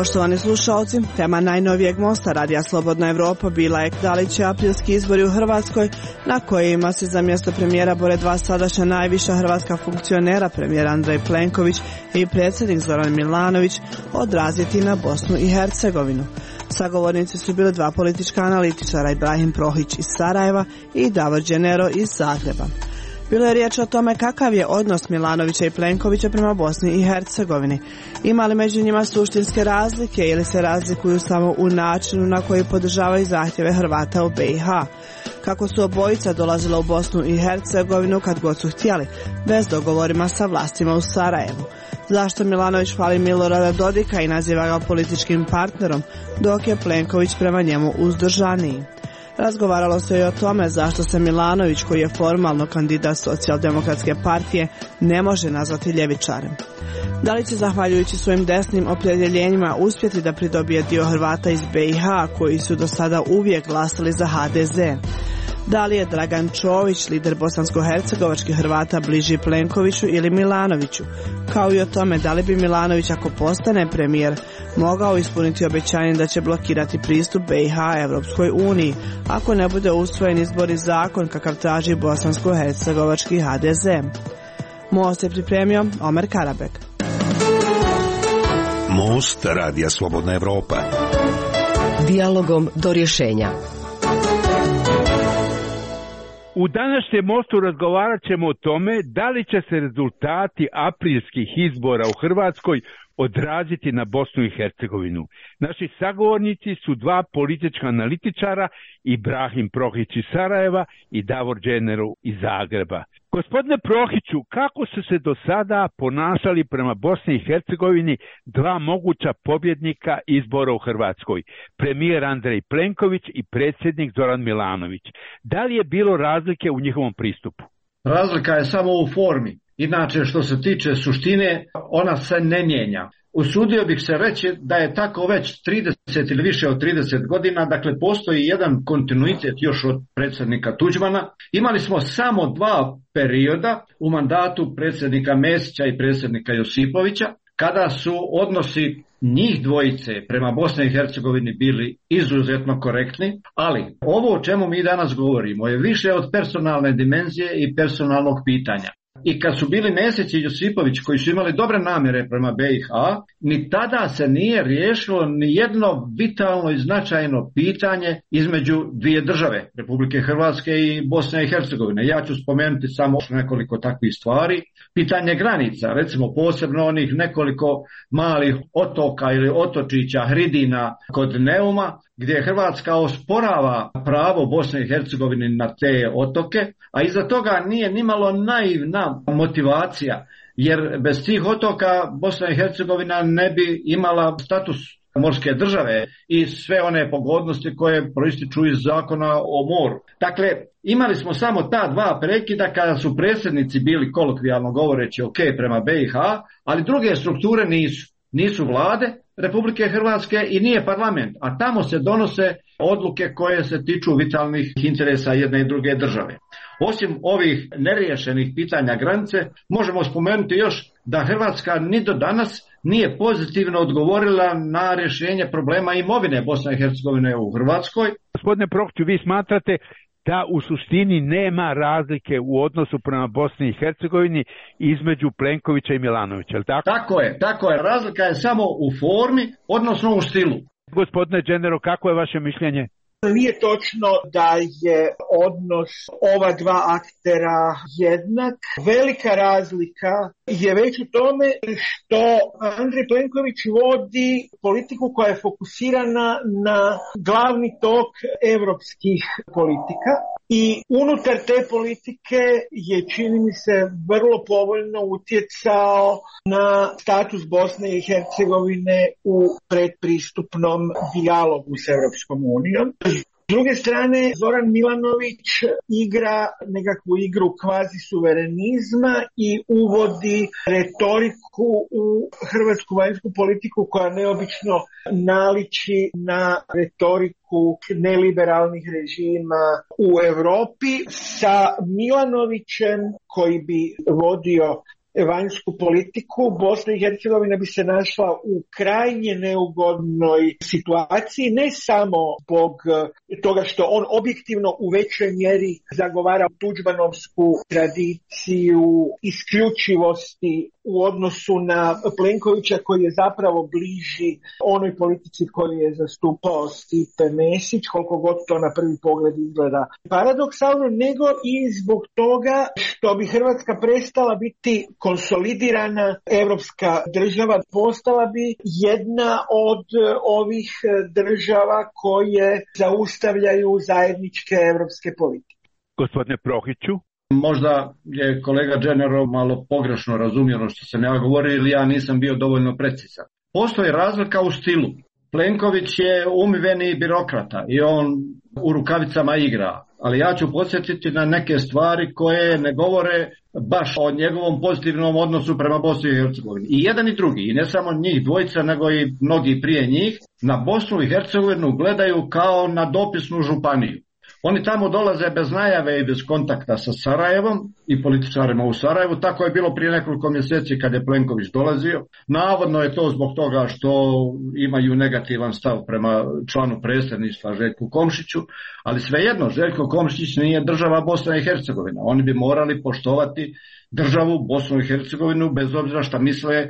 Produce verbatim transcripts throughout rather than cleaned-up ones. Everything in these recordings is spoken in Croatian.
Poštovani slušalci, tema najnovijeg mosta Radija Slobodna Evropa bila je da li će aprilski izbori u Hrvatskoj, na kojima se za mjesto premijera bore dva sadašnja najviša hrvatska funkcionera, premijer Andrej Plenković i predsjednik Zoran Milanović, odraziti na Bosnu i Hercegovinu. Sagovornici su bili dva politička analitičara, Ibrahim Prohić iz Sarajeva i Davor Đenero iz Zagreba. Bilo je riječ o tome kakav je odnos Milanovića i Plenkovića prema Bosni i Hercegovini. Ima li među njima suštinske razlike ili se razlikuju samo u načinu na koji podržavaju zahtjeve Hrvata u B i H? Kako su obojica dolazila u Bosnu i Hercegovinu kad god su htjeli, bez dogovorima sa vlastima u Sarajevu? Zašto Milanović hvali Milorada Dodika i naziva ga političkim partnerom, dok je Plenković prema njemu uzdržaniji? Razgovaralo se i o tome zašto se Milanović, koji je formalno kandidat Socijaldemokratske partije, ne može nazvati ljevičarem. Da li će, zahvaljujući svojim desnim opredjeljenjima, uspjeti da pridobije dio Hrvata iz B i H koji su do sada uvijek glasali za H D Z? Da li je Dragan Čović, lider bosansko-hercegovačkih Hrvata, bliži Plenkoviću ili Milanoviću? Kao i o tome da li bi Milanović, ako postane premijer, mogao ispuniti obećanje da će blokirati pristup B i H Evropskoj uniji ako ne bude usvojen izborni zakon kakav traži bosansko-hercegovački H D Z. Most je pripremio Omer Karabek. Most Radija Slobodna Evropa. Dijalogom do rješenja. U današnjem mostu razgovarat ćemo o tome da li će se rezultati aprilskih izbora u Hrvatskoj odraziti na Bosnu i Hercegovinu. Naši sagovornici su dva politička analitičara, Ibrahim Prohić iz Sarajeva i Davor Đenero iz Zagreba. Gospodine Prohiću, kako su se do sada ponašali prema Bosni i Hercegovini dva moguća pobjednika izbora u Hrvatskoj, premijer Andrej Plenković i predsjednik Zoran Milanović? Da li je bilo razlike u njihovom pristupu? Razlika je samo u formi. Inače, što se tiče suštine, ona se ne mijenja. Usudio bih se reći da je tako već trideset ili više od trideset godina, dakle postoji jedan kontinuitet još od predsjednika Tuđmana. Imali smo samo dva perioda u mandatu predsjednika Mesića i predsjednika Josipovića, kada su odnosi njih dvojice prema Bosni i Hercegovini bili izuzetno korektni, ali ovo o čemu mi danas govorimo je više od personalne dimenzije i personalnog pitanja. I kad su bili Mesić i Josipović, koji su imali dobre namjere prema B i H, ni tada se nije riješilo ni jedno vitalno i značajno pitanje između dvije države, Republike Hrvatske i Bosne i Hercegovine. Ja ću spomenuti samo nekoliko takvih stvari. Pitanje granica, recimo posebno onih nekoliko malih otoka ili otočića, hridina kod Neuma, gdje Hrvatska osporava pravo Bosne i Hercegovine na te otoke, a iza toga nije nimalo naivna motivacija, jer bez tih otoka Bosna i Hercegovina ne bi imala status morske države i sve one pogodnosti koje proističu iz zakona o moru. Dakle, imali smo samo ta dva prekida kada su predsjednici bili kolokvijalno govoreći ok prema B i H, ali druge strukture nisu. Nisu vlade Republike Hrvatske i nije parlament, a tamo se donose odluke koje se tiču vitalnih interesa jedne i druge države. Osim ovih neriješenih pitanja granice, možemo spomenuti još da Hrvatska ni do danas nije pozitivno odgovorila na rješenje problema imovine Bosne i Hercegovine u Hrvatskoj. Gospodine Prohiću, vi smatrate da u suštini nema razlike u odnosu prema Bosni i Hercegovini između Plenkovića i Milanovića, je li tako? Tako je, tako je. Razlika je samo u formi, odnosno u stilu. Gospodine Đenero, kako je vaše mišljenje? Nije točno da je odnos ova dva aktera jednak. Velika razlika je već u tome što Andrej Plenković vodi politiku koja je fokusirana na glavni tok europskih politika i unutar te politike je, čini mi se, vrlo povoljno utjecao na status Bosne i Hercegovine u predpristupnom dijalogu s Europskom unijom. S druge strane, Zoran Milanović igra nekakvu igru kvazi suverenizma i uvodi retoriku u hrvatsku vanjsku politiku koja neobično naliči na retoriku neliberalnih režima u Europi, sa Milanovićem koji bi vodio vanjsku politiku, Bosna i Hercegovina bi se našla u krajnje neugodnoj situaciji, ne samo zbog toga što on objektivno u većoj mjeri zagovara tuđmanovsku tradiciju isključivosti u odnosu na Plenkovića, koji je zapravo bliži onoj politici koju je zastupao Stipe Mesić, koliko god to na prvi pogled izgleda paradoksalno, nego i zbog toga što bi Hrvatska prestala biti konsolidirana evropska država, postala bi jedna od ovih država koje zaustavljaju zajedničke evropske politike. Gospodine Prohiću? Možda je kolega Dženero malo pogrešno razumio ono što sam ja govorio ili ja nisam bio dovoljno precizan. Postoji razlika u stilu. Plenković je umiveni birokrata i on u rukavicama igra, ali ja ću podsjetiti na neke stvari koje ne govore baš o njegovom pozitivnom odnosu prema Bosni i Hercegovini. I jedan i drugi, i ne samo njih dvojica, nego i mnogi prije njih, na Bosnu i Hercegovinu gledaju kao na dopisnu županiju. Oni tamo dolaze bez najave i bez kontakta sa Sarajevom i političarima u Sarajevu. Tako je bilo prije nekoliko mjeseci kad je Plenković dolazio. Navodno je to zbog toga što imaju negativan stav prema članu predsjedništva Željku Komšiću, ali svejedno Željko Komšić nije država Bosna i Hercegovina. Oni bi morali poštovati državu Bosnu i Hercegovinu bez obzira šta misle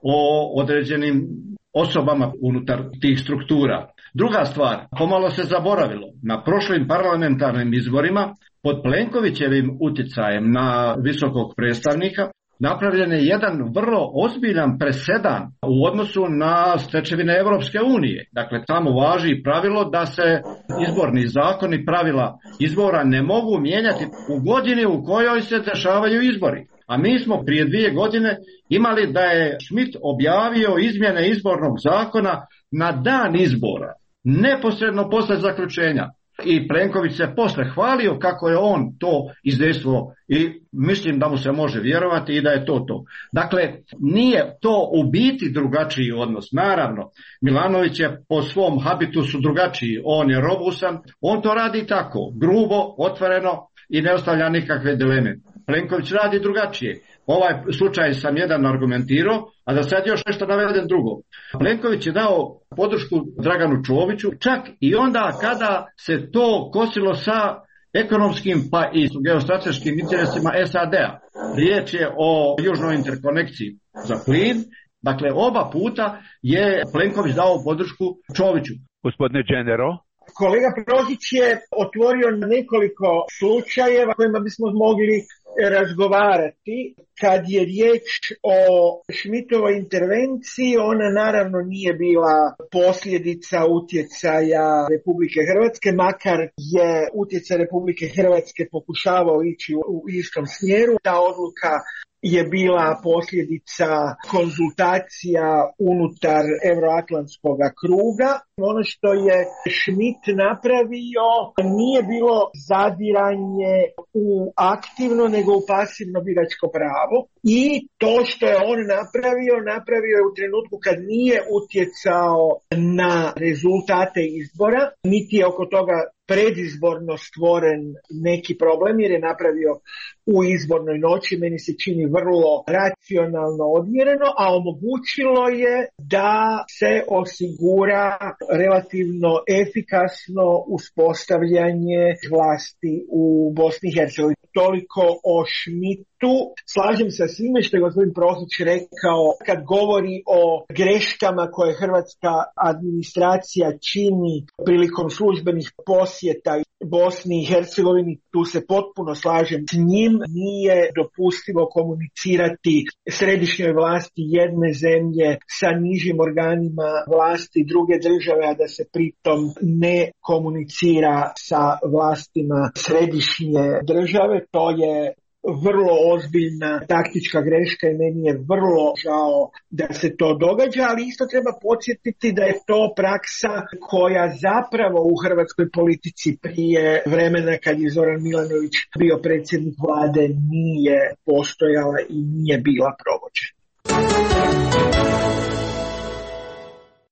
o određenim osobama unutar tih struktura. Druga stvar, pomalo se zaboravilo, na prošlim parlamentarnim izborima pod Plenkovićevim utjecajem na visokog predstavnika napravljen je jedan vrlo ozbiljan presedan u odnosu na stečevine Europske unije. Dakle, tamo važi pravilo da se izborni zakoni, pravila izbora ne mogu mijenjati u godini u kojoj se dešavaju izbori. A mi smo prije dvije godine imali da je Schmidt objavio izmjene izbornog zakona na dan izbora, neposredno posle zaključenja. I Plenković se posle hvalio kako je on to izdejstvovao i mislim da mu se može vjerovati i da je to to. Dakle, nije to u biti drugačiji odnos. Naravno, Milanović je po svom habitusu drugačiji. On je robusan, on to radi tako, grubo, otvoreno i ne ostavlja nikakve dileme. Plenković radi drugačije. Ovaj slučaj sam jedan argumentirao, a da sad još nešto navedem drugo. Plenković je dao podršku Draganu Čoviću, čak i onda kada se to kosilo sa ekonomskim pa i geostrateškim interesima S A D-a. Riječ je o južnoj interkonekciji za plin. Dakle, oba puta je Plenković dao podršku Čoviću. Gospodine Dženero? Kolega Prohić je otvorio nekoliko slučajeva kojima bismo mogli razgovarati. Kad je riječ o Schmidtovoj intervenciji, ona naravno nije bila posljedica utjecaja Republike Hrvatske, makar je utjecaj Republike Hrvatske pokušavao ići u istom smjeru. Ta odluka je bila posljedica konzultacija unutar euroatlantskog kruga. Ono što je Schmidt napravio nije bilo zadiranje u aktivno nego u pasivno biračko pravo i to što je on napravio, napravio je u trenutku kad nije utjecao na rezultate izbora, niti je oko toga predizborno stvoren neki problem jer je napravio u izbornoj noći, meni se čini vrlo racionalno odmjereno, a omogućilo je da se osigura relativno efikasno uspostavljanje vlasti u Bosni i Hercegovini. Toliko o Schmidtu. Slažem se sa svime što je gospodin Prohić rekao kad govori o greškama koje hrvatska administracija čini prilikom službenih posjeta Bosni i Hercegovini. Tu se potpuno slažem s njim. Nije dopustivo komunicirati središnjoj vlasti jedne zemlje sa nižim organima vlasti druge države, a da se pritom ne komunicira sa vlastima središnje države. To je vrlo ozbiljna taktička greška i meni je vrlo žao da se to događa, ali isto treba podsjetiti da je to praksa koja zapravo u hrvatskoj politici prije vremena kad je Zoran Milanović bio predsjednik vlade nije postojala i nije bila provođena.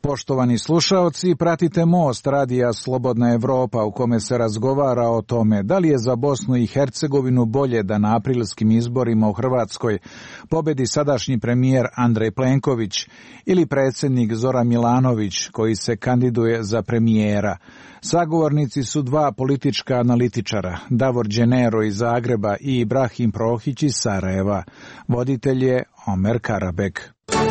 Poštovani slušaoci, pratite Most radija Slobodna Evropa u kome se razgovara o tome da li je za Bosnu i Hercegovinu bolje da na aprilskim izborima u Hrvatskoj pobedi sadašnji premijer Andrej Plenković ili predsjednik Zoran Milanović koji se kandiduje za premijera. Sagovornici su dva politička analitičara, Davor Đenero iz Zagreba i Ibrahim Prohić iz Sarajeva. Voditelj je Omer Karabek.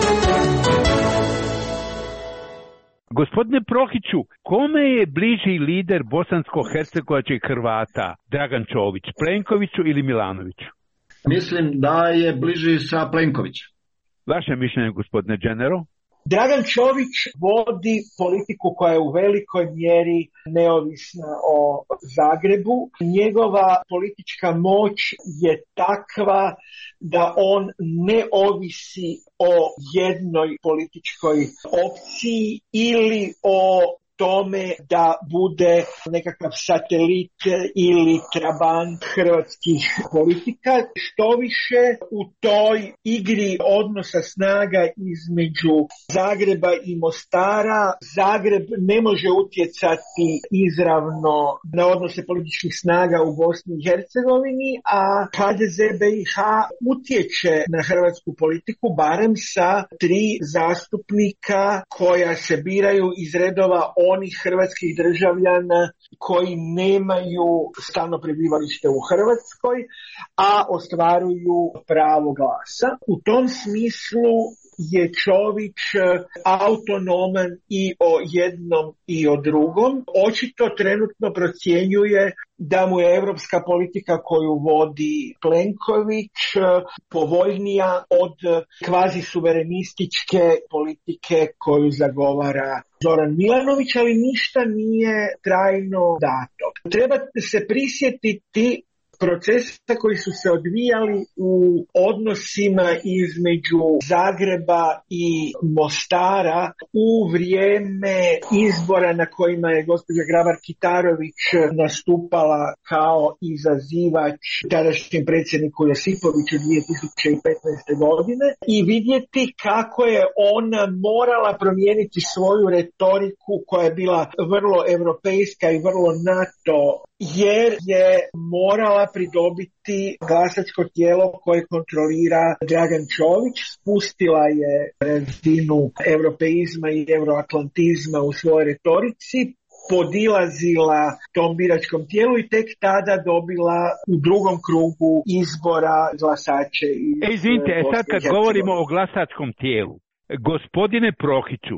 Gospodine Prohiću, kome je bliži lider bosansko-hercegovačkih Hrvata, Dragan Čović, Plenkoviću ili Milanoviću? Mislim da je bliži sa Plenkovićem. Vaše mišljenje, gospodine Đenero? Dragan Čović vodi politiku koja je u velikoj mjeri neovisna o Zagrebu. Njegova politička moć je takva da on ne ovisi o jednoj političkoj opciji ili o tome da bude nekakav satelit ili trabant hrvatskih politika. Što više, u toj igri odnosa snaga između Zagreba i Mostara, Zagreb ne može utjecati izravno na odnose političkih snaga u Bosni i Hercegovini, a H D Z B i H utječe na hrvatsku politiku barem sa tri zastupnika koja se biraju iz redova onih hrvatskih državljana koji nemaju stalno prebivalište u Hrvatskoj, a ostvaruju pravo glasa. U tom smislu je Čović autonoman i o jednom i o drugom. Očito trenutno procjenjuje da mu je europska politika koju vodi Plenković povoljnija od kvazi suverenističke politike koju zagovara Zoran Milanović, ali ništa nije trajno dato. Treba se prisjetiti procesa koji su se odvijali u odnosima između Zagreba i Mostara u vrijeme izbora na kojima je gospođa Grabar-Kitarović nastupala kao izazivač tadašnjem predsjedniku Josipoviću dvije tisuće petnaeste. godine i vidjeti kako je ona morala promijeniti svoju retoriku koja je bila vrlo europejska i vrlo NATO, jer je morala pridobiti glasačko tijelo koje kontrolira Dragan Čović, spustila je razinu europeizma i euroatlantizma u svojoj retorici, podilazila tom biračkom tijelu i tek tada dobila u drugom krugu izbora glasače iz E, izvinite, Bosne sad kad govorimo o glasačkom tijelu, gospodine Prohiću,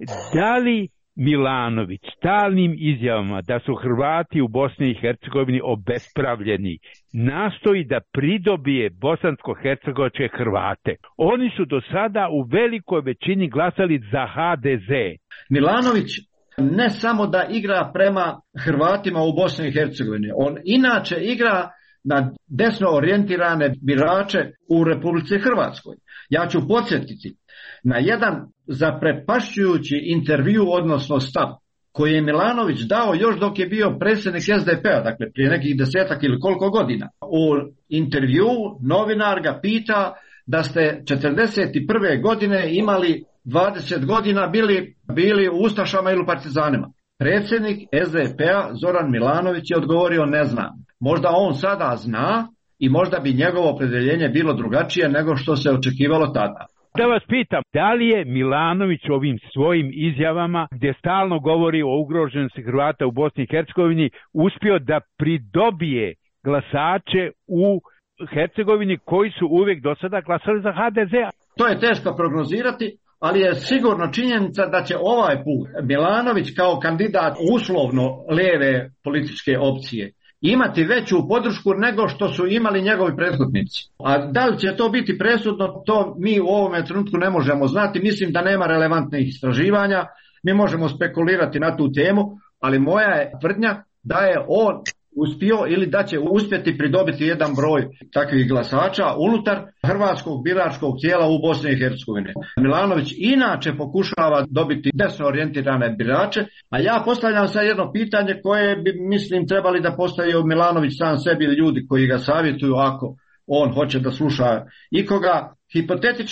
da li Milanović stalnim izjavama da su Hrvati u Bosni i Hercegovini obespravljeni nastoji da pridobije bosansko-hercegovačke Hrvate? Oni su do sada u velikoj većini glasali za H D Z. Milanović ne samo da igra prema Hrvatima u Bosni i Hercegovini, on inače igra na desno orijentirane birače u Republici Hrvatskoj. Ja ću podsjetiti na jedan zaprepašćujući intervju, odnosno stav, koji je Milanović dao još dok je bio predsjednik S D P-a, dakle prije nekih desetak ili koliko godina. U intervju novinar ga pita da ste četrdeset prve. godine imali dvadeset godina bili, bili u Ustašama ili partizanima. Predsjednik S D P-a Zoran Milanović je odgovorio ne znam. Možda on sada zna i možda bi njegovo opredjeljenje bilo drugačije nego što se očekivalo tada. Da vas pitam, da li je Milanović ovim svojim izjavama, gdje stalno govori o ugroženosti Hrvata u Bosni i Hercegovini, uspio da pridobije glasače u Hercegovini koji su uvijek do sada glasali za H D Z? To je teško prognozirati, ali je sigurno činjenica da će ovaj put Milanović kao kandidat uslovno lijeve političke opcije imati veću podršku nego što su imali njegovi prethodnici. A da li će to biti presudno, to mi u ovome trenutku ne možemo znati. Mislim da nema relevantnih istraživanja. Mi možemo spekulirati na tu temu, ali moja je tvrdnja da je on uspio ili da će uspjeti pridobiti jedan broj takvih glasača unutar hrvatskog biračkog tijela u Bosni i Hercegovini. Milanović inače pokušava dobiti desno orijentirane birače, a ja postavljam sad jedno pitanje koje bi, mislim, trebali da postavi Milanović sam sebi ili ljudi koji ga savjetuju ako on hoće da sluša ikoga. Hipotetički,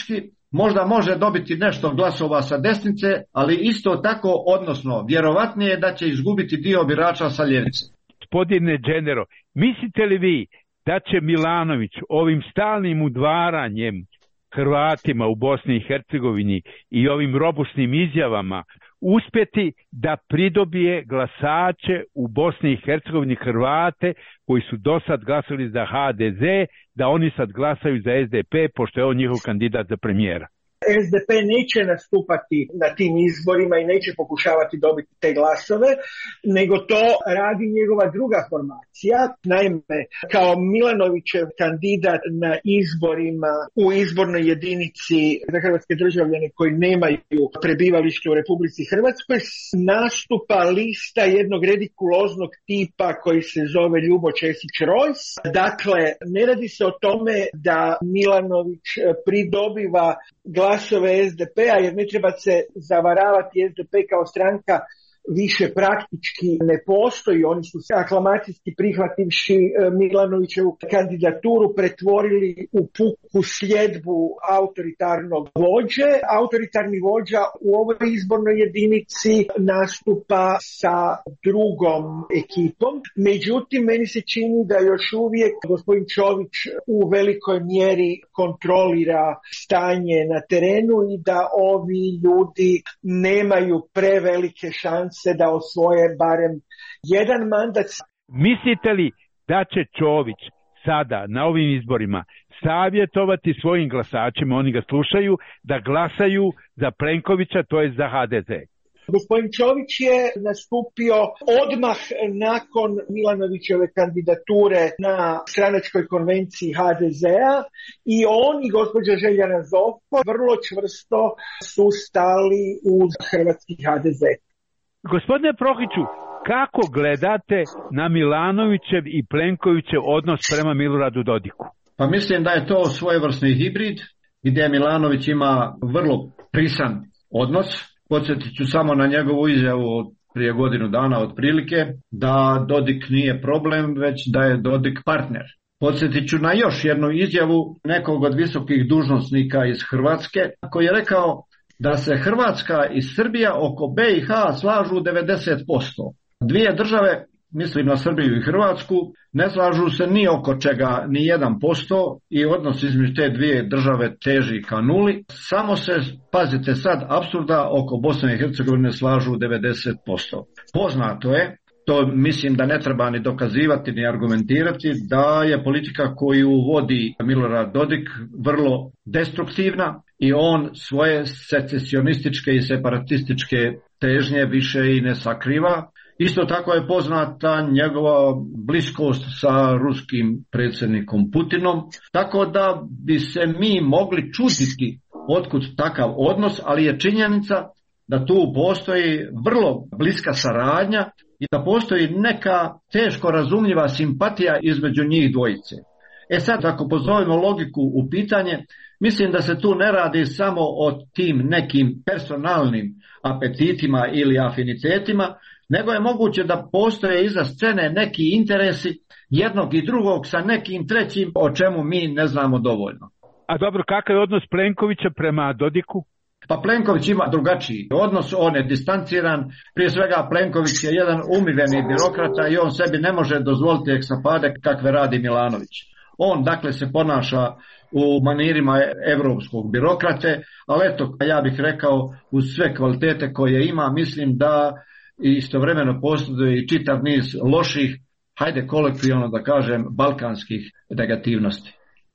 možda može dobiti nešto glasova sa desnice, ali isto tako, odnosno vjerovatnije da će izgubiti dio birača sa ljevice. Gospodine Dženero, mislite li vi da će Milanović ovim stalnim udvaranjem Hrvatima u Bosni i Hercegovini i ovim robusnim izjavama uspjeti da pridobije glasače u Bosni i Hercegovini, Hrvate koji su do sad glasali za ha de ze, da oni sad glasaju za es de pe pošto je on njihov kandidat za premijera? es de pe neće nastupati na tim izborima i neće pokušavati dobiti te glasove, nego to radi njegova druga formacija. Naime, kao Milanovićev kandidat na izborima u izbornoj jedinici za hrvatske državljane koji nemaju prebivalište u Republici Hrvatskoj nastupa lista jednog redikuloznog tipa koji se zove Ljubo Česić-Rojs. Dakle, ne radi se o tome da Milanović pridobiva glasove es de pe-a, jer ne treba se zavaravati, es de pe kao stranka više praktički ne postoji. Oni su se aklamacijski prihvativši Milanovićevu kandidaturu pretvorili u puku sljedbu autoritarnog vođe. Autoritarni vođa u ovoj izbornoj jedinici nastupa sa drugom ekipom. Međutim, meni se čini da još uvijek gospodin Čović u velikoj mjeri kontrolira stanje na terenu i da ovi ljudi nemaju prevelike šanse da osvoje barem jedan mandat. Mislite li da će Čović sada na ovim izborima savjetovati svojim glasačima, oni ga slušaju, da glasaju za Plenkovića, to je za ha de ze? Gospodin Čović je nastupio odmah nakon Milanovićeve kandidature na stranačkoj konvenciji ha de ze-a i on i gospođa Željana Zovko vrlo čvrsto su stali uz hrvatski ha de ze. Gospodine Prohiću, kako gledate na Milanovićev i Plenkovićev odnos prema Miloradu Dodiku? Pa mislim da je to svojevrsni hibrid gdje Milanović ima vrlo prisan odnos. Podsjetit ću samo na njegovu izjavu prije godinu dana otprilike da Dodik nije problem, već da je Dodik partner. Podsjetit ću na još jednu izjavu nekog od visokih dužnosnika iz Hrvatske koji je rekao da se Hrvatska i Srbija oko be i ha slažu devedeset posto. Dvije države, mislim na Srbiju i Hrvatsku, ne slažu se ni oko čega ni jedan posto i odnos između te dvije države teži ka nuli. Samo se, pazite sad, apsurda oko Bosne i Hercegovine slažu devedeset posto. Poznato je, to mislim da ne treba ni dokazivati ni argumentirati, da je politika koju vodi Milorad Dodik vrlo destruktivna i on svoje secesionističke i separatističke težnje više i ne sakriva. Isto tako je poznata njegova bliskost sa ruskim predsjednikom Putinom, tako da bi se mi mogli čuditi otkud takav odnos, ali je činjenica da tu postoji vrlo bliska saradnja i da postoji neka teško razumljiva simpatija između njih dvojice. E sad, ako pozovemo logiku u pitanje, mislim da se tu ne radi samo o tim nekim personalnim apetitima ili afinitetima, nego je moguće da postoje iza scene neki interesi jednog i drugog sa nekim trećim, o čemu mi ne znamo dovoljno. A dobro, kakav je odnos Plenkovića prema Dodiku? Pa Plenković ima drugačiji odnos, on je distanciran, prije svega Plenković je jedan umiveni birokrata i on sebi ne može dozvoliti ekspade kakve radi Milanović. On dakle se ponaša u manirima evropskog birokrate, ali eto, ja bih rekao, uz sve kvalitete koje ima, mislim da istovremeno postoji i čitav niz loših, hajde kolektivno da kažem, balkanskih negativnosti.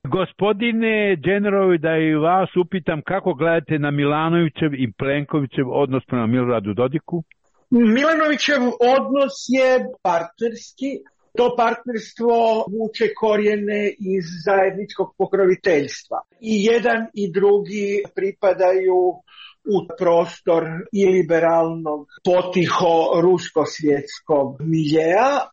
Gospodine Dženerovi, da i vas upitam kako gledate na Milanovićev i Plenkovićev odnos prema Miloradu Dodiku? Milanovićev odnos je partnerski. To partnerstvo vuče korijene iz zajedničkog pokroviteljstva. I jedan i drugi pripadaju u prostor i liberalnog potiho ruskosvjetskog miljea.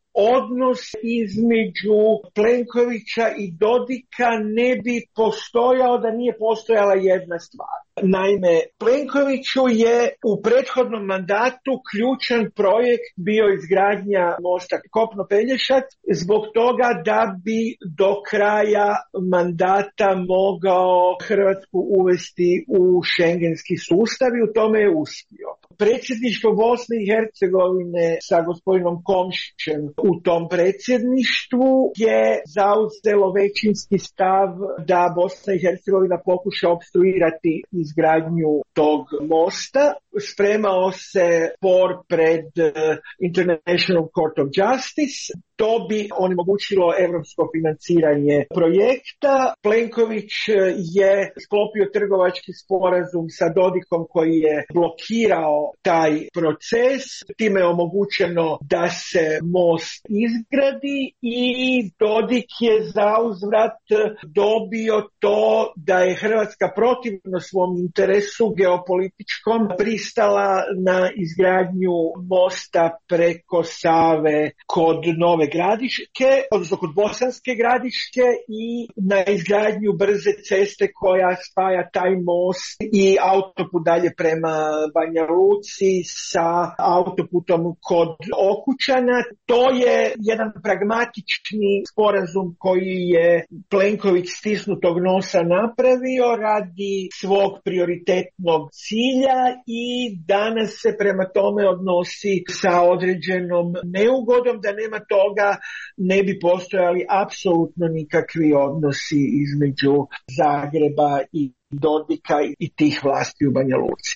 odnos između Plenkovića i Dodika ne bi postojao da nije postojala jedna stvar. Naime, Plenkoviću je u prethodnom mandatu ključan projekt bio izgradnja mosta Kopno-Pelješac zbog toga da bi do kraja mandata mogao Hrvatsku uvesti u šengenski sustav i u tome je uspio. Predsjedništvo Bosne i Hercegovine sa gospodinom Komšićem u tom predsjedništvu je zauzelo većinski stav da Bosna i Hercegovina pokuša opstruirati izgradnju tog mosta. Spremao se spor pred International Court of Justice. To bi onemogućilo europsko financiranje projekta. Plenković je sklopio trgovački sporazum sa Dodikom koji je blokirao taj proces. Time je omogućeno da se most izgradi i Dodik je zauzvrat dobio to da je Hrvatska protivno svom interesu geopolitičkom pristala na izgradnju mosta preko Save kod Nove Gradiške, odnosno kod Bosanske Gradiške i na izgradnju brze ceste koja spaja taj most i autoput dalje prema Banja Luci sa autoputom kod Okučana. To je jedan pragmatični sporazum koji je Plenković stisnutog nosa napravio radi svog prioritetnog cilja i danas se prema tome odnosi sa određenom neugodom. Da nema toga ne bi postojali apsolutno nikakvi odnosi između Zagreba i Dodika i tih vlasti u Banja Luci.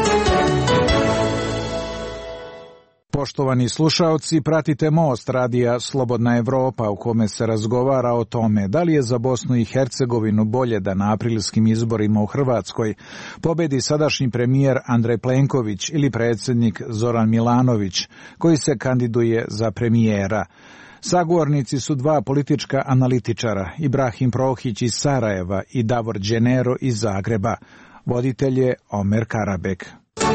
Poštovani slušaoci, pratite Most radija Slobodna Evropa u kome se razgovara o tome da li je za Bosnu i Hercegovinu bolje da na aprilskim izborima u Hrvatskoj pobedi sadašnji premijer Andrej Plenković ili predsjednik Zoran Milanović koji se kandiduje za premijera. Sagovornici su dva politička analitičara, Ibrahim Prohić iz Sarajeva i Davor Đenero iz Zagreba. Voditelj je Omer Karabek.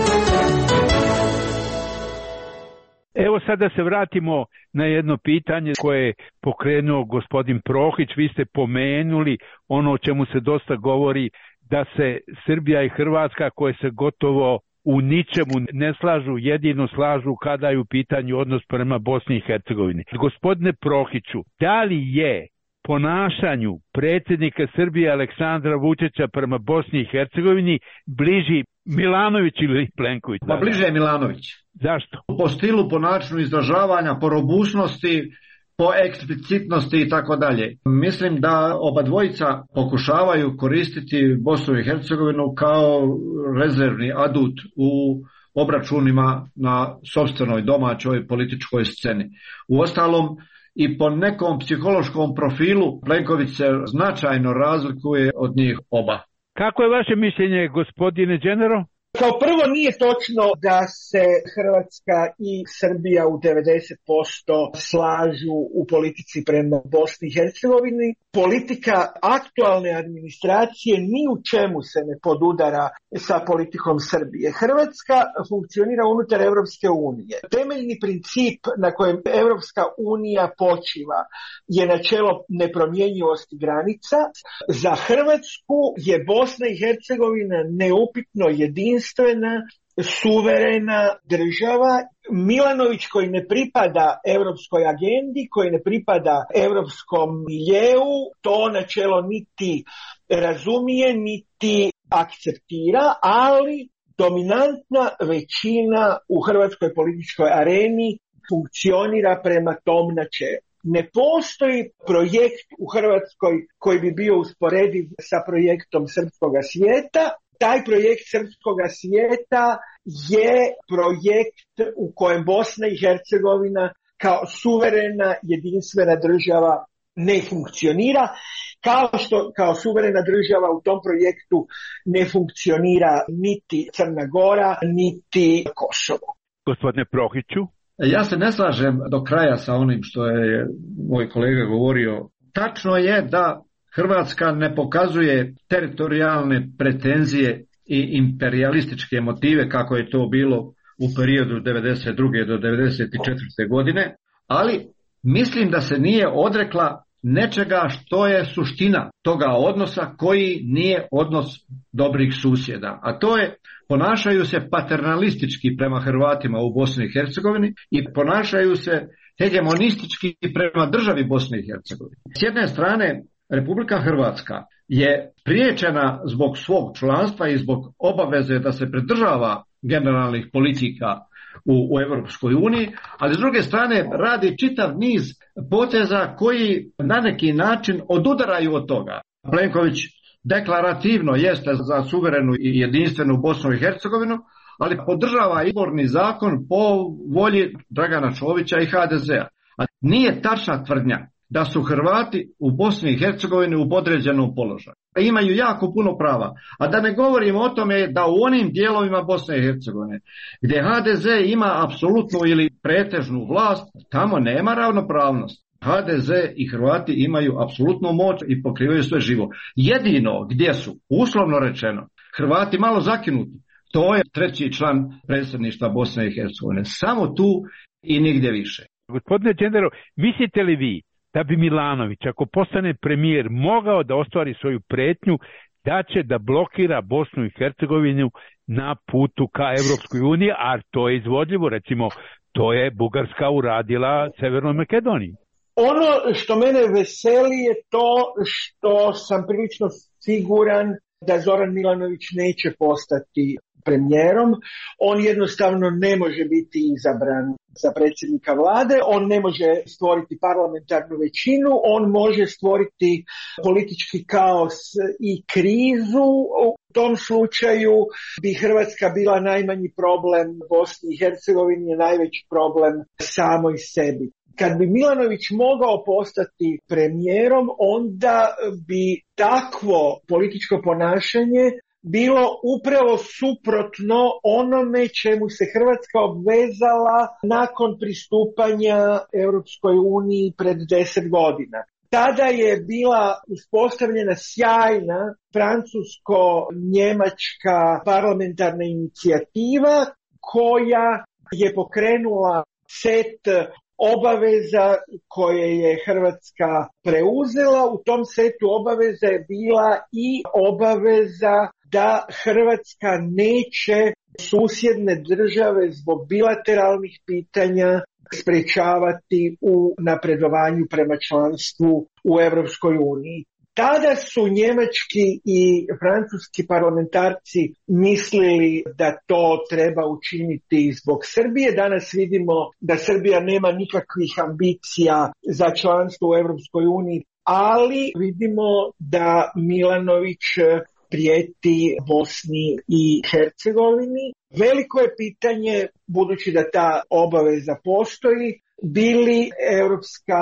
Evo sad da se vratimo na jedno pitanje koje je pokrenuo gospodin Prohić. Vi ste pomenuli ono o čemu se dosta govori, da se Srbija i Hrvatska koje se gotovo u ničemu ne slažu, jedino slažu kada je u pitanju odnos prema Bosni i Hercegovini. Gospodine Prohiću, da li je ponašanju predsjednika Srbije Aleksandra Vučića prema Bosni i Hercegovini bliži Milanović ili Plenković? Pa bliže je Milanović. Zašto? Po stilu, po načinu izražavanja, po robusnosti, po eksplicitnosti i tako dalje. Mislim da oba dvojica pokušavaju koristiti Bosnu i Hercegovinu kao rezervni adut u obračunima na sopstvenoj domaćoj političkoj sceni. Uostalom, i po nekom psihološkom profilu Plenković se značajno razlikuje od njih oba. Kako je vaše mišljenje, gospodine Đenero? Kao prvo, nije točno da se Hrvatska i Srbija u devedeset posto slažu u politici prema Bosni i Hercegovini. Politika aktualne administracije ni u čemu se ne podudara sa politikom Srbije. Hrvatska funkcionira unutar Europske unije. Temeljni princip na kojem Europska unija počiva je načelo nepromjenjivosti granica. Za Hrvatsku je Bosna i Hercegovina neupitno jedinstvena, suverena država. Milanović koji ne pripada europskoj agendi, koji ne pripada europskom miljeu, to načelo niti razumije, niti akceptira, ali dominantna većina u hrvatskoj političkoj areni funkcionira prema tom načelu. Ne postoji projekt u Hrvatskoj koji bi bio usporediv sa projektom Srpskoga svijeta. Taj projekt Srpskoga svijeta je projekt u kojem Bosna i Hercegovina kao suverena jedinstvena država ne funkcionira, kao što kao suverena država u tom projektu ne funkcionira niti Crna Gora, niti Kosovo. Gospodine Prohiću? Ja se ne slažem do kraja sa onim što je moj kolega govorio. Tačno je da Hrvatska ne pokazuje teritorijalne pretenzije i imperialističke motive kako je to bilo u periodu devedeset druge do devedeset četvrte godine, ali mislim da se nije odrekla nečega što je suština toga odnosa koji nije odnos dobrih susjeda. A to je, ponašaju se paternalistički prema Hrvatima u Bosni i Hercegovini i ponašaju se hegemonistički prema državi Bosne i Hercegovine. S jedne strane, Republika Hrvatska je priječena zbog svog članstva i zbog obaveze da se pridržava generalnih politika u, u Europskoj uniji, ali s druge strane radi čitav niz poteza koji na neki način odudaraju od toga. Plenković deklarativno jeste za suverenu i jedinstvenu Bosnu i Hercegovinu, ali podržava izborni zakon po volji Dragana Čovića i ha de zea. A nije tačna tvrdnja da su Hrvati u Bosni i Hercegovini u podređenom položaju. Imaju jako puno prava. A da ne govorimo o tome da u onim dijelovima Bosne i Hercegovine gdje ha de ze ima apsolutnu ili pretežnu vlast, tamo nema ravnopravnosti. ha de ze i Hrvati imaju apsolutnu moć i pokrivaju sve živo. Jedino gdje su, uslovno rečeno, Hrvati malo zakinuti, to je treći član predsjedništva Bosne i Hercegovine. Samo tu i nigdje više. Gospodine Đendero, mislite li vi da bi Milanović, ako postane premijer, mogao da ostvari svoju pretnju da će da blokira Bosnu i Hercegovinu na putu ka Evropskoj uniji, a to je izvodljivo, recimo, to je Bugarska uradila Severnoj Makedoniji. Ono što mene veseli je to što sam prilično siguran da Zoran Milanović neće postati premijerom. On jednostavno ne može biti izabran za predsjednika vlade, on ne može stvoriti parlamentarnu većinu, on može stvoriti politički kaos i krizu. U tom slučaju bi Hrvatska bila najmanji problem Bosni i Hercegovini, najveći problem samoj sebi. Kad bi Milanović mogao postati premijerom, onda bi takvo političko ponašanje bilo upravo suprotno onome čemu se Hrvatska obvezala nakon pristupanja Europskoj uniji pred deset godina. Tada je bila uspostavljena sjajna francusko-njemačka parlamentarna inicijativa koja je pokrenula set obaveza koje je Hrvatska preuzela. U tom setu obaveza je bila i obaveza da Hrvatska neće susjedne države zbog bilateralnih pitanja sprečavati u napredovanju prema članstvu u Europskoj uniji. Tada su njemački i francuski parlamentarci mislili da to treba učiniti zbog Srbije. Danas vidimo da Srbija nema nikakvih ambicija za članstvo u Europskoj uniji, ali vidimo da Milanović prijeti Bosni i Hercegovini. Veliko je pitanje, budući da ta obaveza postoji, bi li Europska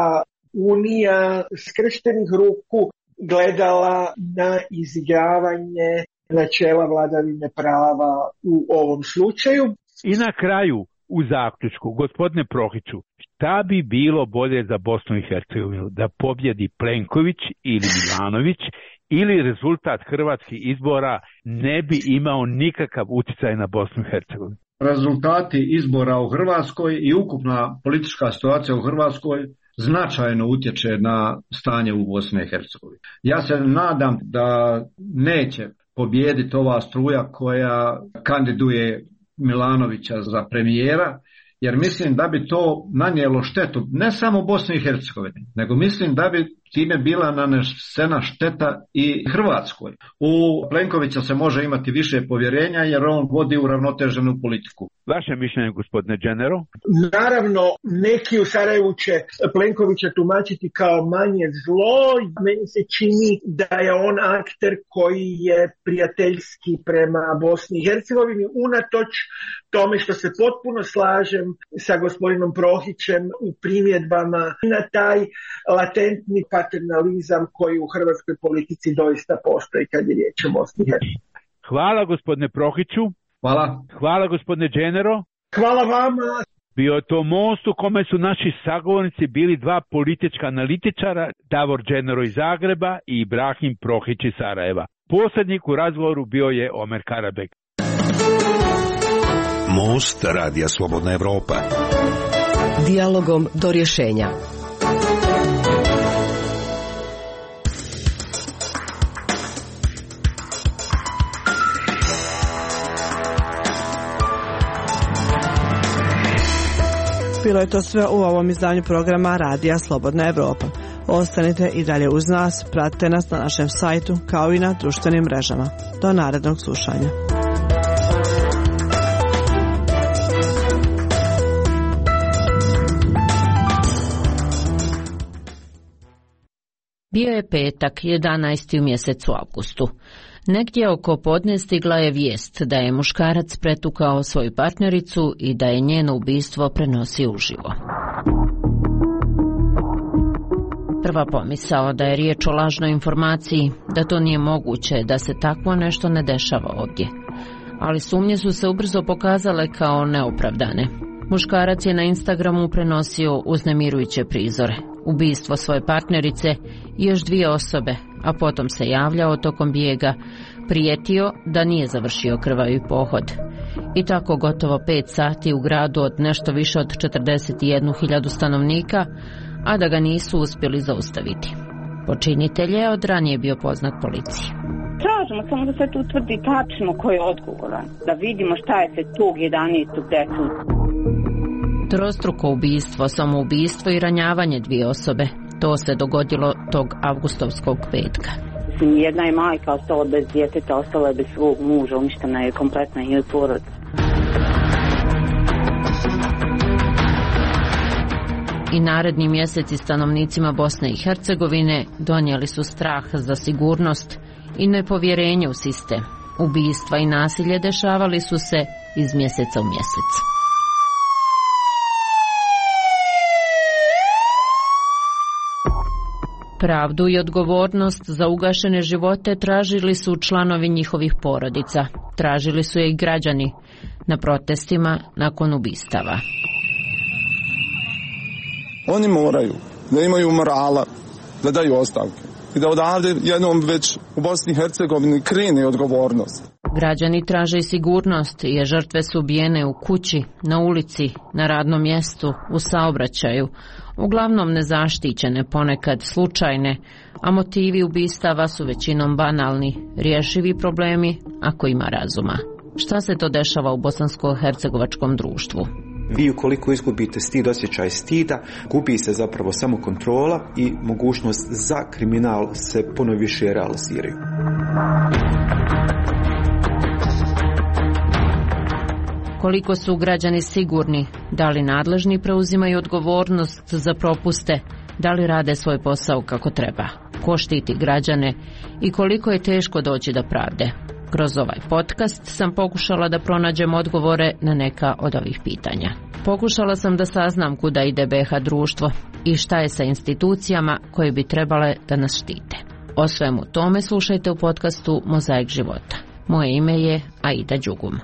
unija skrštenih ruku gledala na izigravanje načela vladavine prava u ovom slučaju. I na kraju, u zaključku, gospodine Prohiću, šta bi bilo bolje za Bosnu i Hercegovinu? Da pobjedi Plenković ili Milanović, ili rezultat hrvatskih izbora ne bi imao nikakav utjecaj na Bosnu i Hercegovinu? Rezultati izbora u Hrvatskoj i ukupna politička situacija u Hrvatskoj značajno utječe na stanje u Bosni i Hercegovini. Ja se nadam da neće pobijediti ova struja koja kandiduje Milanovića za premijera, jer mislim da bi to nanijelo štetu ne samo Bosni i Hercegovini, nego mislim da bi time bila nanesena šteta i Hrvatskoj. U Plenkovića se može imati više povjerenja jer on vodi uravnoteženu politiku. Vaše mišljenje, gospodine Đendero? Naravno, neki u Sarajevu će Plenkovića tumačiti kao manje zlo. Meni se čini da je on akter koji je prijateljski prema Bosni i Hercegovini, unatoč tome što se potpuno slažem sa gospodinom Prohićem u primjedbama na taj latentni paternalizam koji u hrvatskoj politici doista postoji kad je riječ o Bosni i Hercegovini. Hvala gospodine Prohiću. Hvala. Hvala gospodine Đendero. Hvala vama. Bio je to most u kome su naši sagovornici bili dva politička analitičara, Davor Đendero iz Zagreba i Ibrahim Prohić iz Sarajeva. Posrednik u razgovoru bio je Omer Karabek. Most Radija Slobodna Evropa. Dijalogom do rješenja. Bilo je to sve u ovom izdanju programa Radija Slobodna Evropa. Ostanite i dalje uz nas, pratite nas na našem sajtu kao i na društvenim mrežama. Do narednog slušanja. Bio je petak, jedanaesti u mjesecu avgustu. Negdje oko podne stigla je vijest da je muškarac pretukao svoju partnericu i da je njeno ubistvo prenosio uživo. Prva pomisao da je riječ o lažnoj informaciji, da to nije moguće, da se takvo nešto ne dešava ovdje. Ali sumnje su se ubrzo pokazale kao neopravdane. Muškarac je na Instagramu prenosio uznemirujuće prizore, ubistvo svoje partnerice i još dvije osobe, a potom se javljao tokom bijega, prijetio da nije završio krvavi pohod. I tako gotovo pet sati u gradu od nešto više od četrdeset jednu hiljadu stanovnika, a da ga nisu uspjeli zaustaviti. Počinitelj je od ranije bio poznat policiji. Tražimo samo da se tu utvrdi tačno ko je odgovoran, da vidimo šta je se tog jedanaestog desilo. Trostruko ubistvo, samoubistvo i ranjavanje dvije osobe. To se dogodilo tog avgustovskog petka. Jedna je majka ostala bez djeteta, ostala je bez svog muža, uništena je kompletna njoj porodica. I naredni mjeseci stanovnicima Bosne i Hercegovine donijeli su strah za sigurnost i nepovjerenje u sistem. Ubistva i nasilje dešavali su se iz mjeseca u mjesec. Pravdu i odgovornost za ugašene živote tražili su članovi njihovih porodica. Tražili su je i građani na protestima nakon ubistava. Oni moraju da imaju morala, da daju ostavke i da odavde jednom već u Bosni i Hercegovini krene odgovornost. Građani traže i sigurnost jer žrtve su ubijene u kući, na ulici, na radnom mjestu, u saobraćaju, uglavnom nezaštićene, ponekad slučajne, a motivi ubistava su većinom banalni, rješivi problemi ako ima razuma. Šta se to dešava u bosansko-hercegovačkom društvu? Vi ukoliko izgubite stid, osjećaj stida, gubi se zapravo samo kontrola i mogućnost za kriminal se puno više realiziraju. Koliko su građani sigurni, da li nadležni preuzimaju odgovornost za propuste, da li rade svoj posao kako treba, ko štiti građane i koliko je teško doći do pravde. Kroz ovaj podcast sam pokušala da pronađem odgovore na neka od ovih pitanja. Pokušala sam da saznam kuda ide B H društvo i šta je sa institucijama koje bi trebale da nas štite. O svemu tome slušajte u podcastu Mozaik života. Moje ime je Aida Đugum.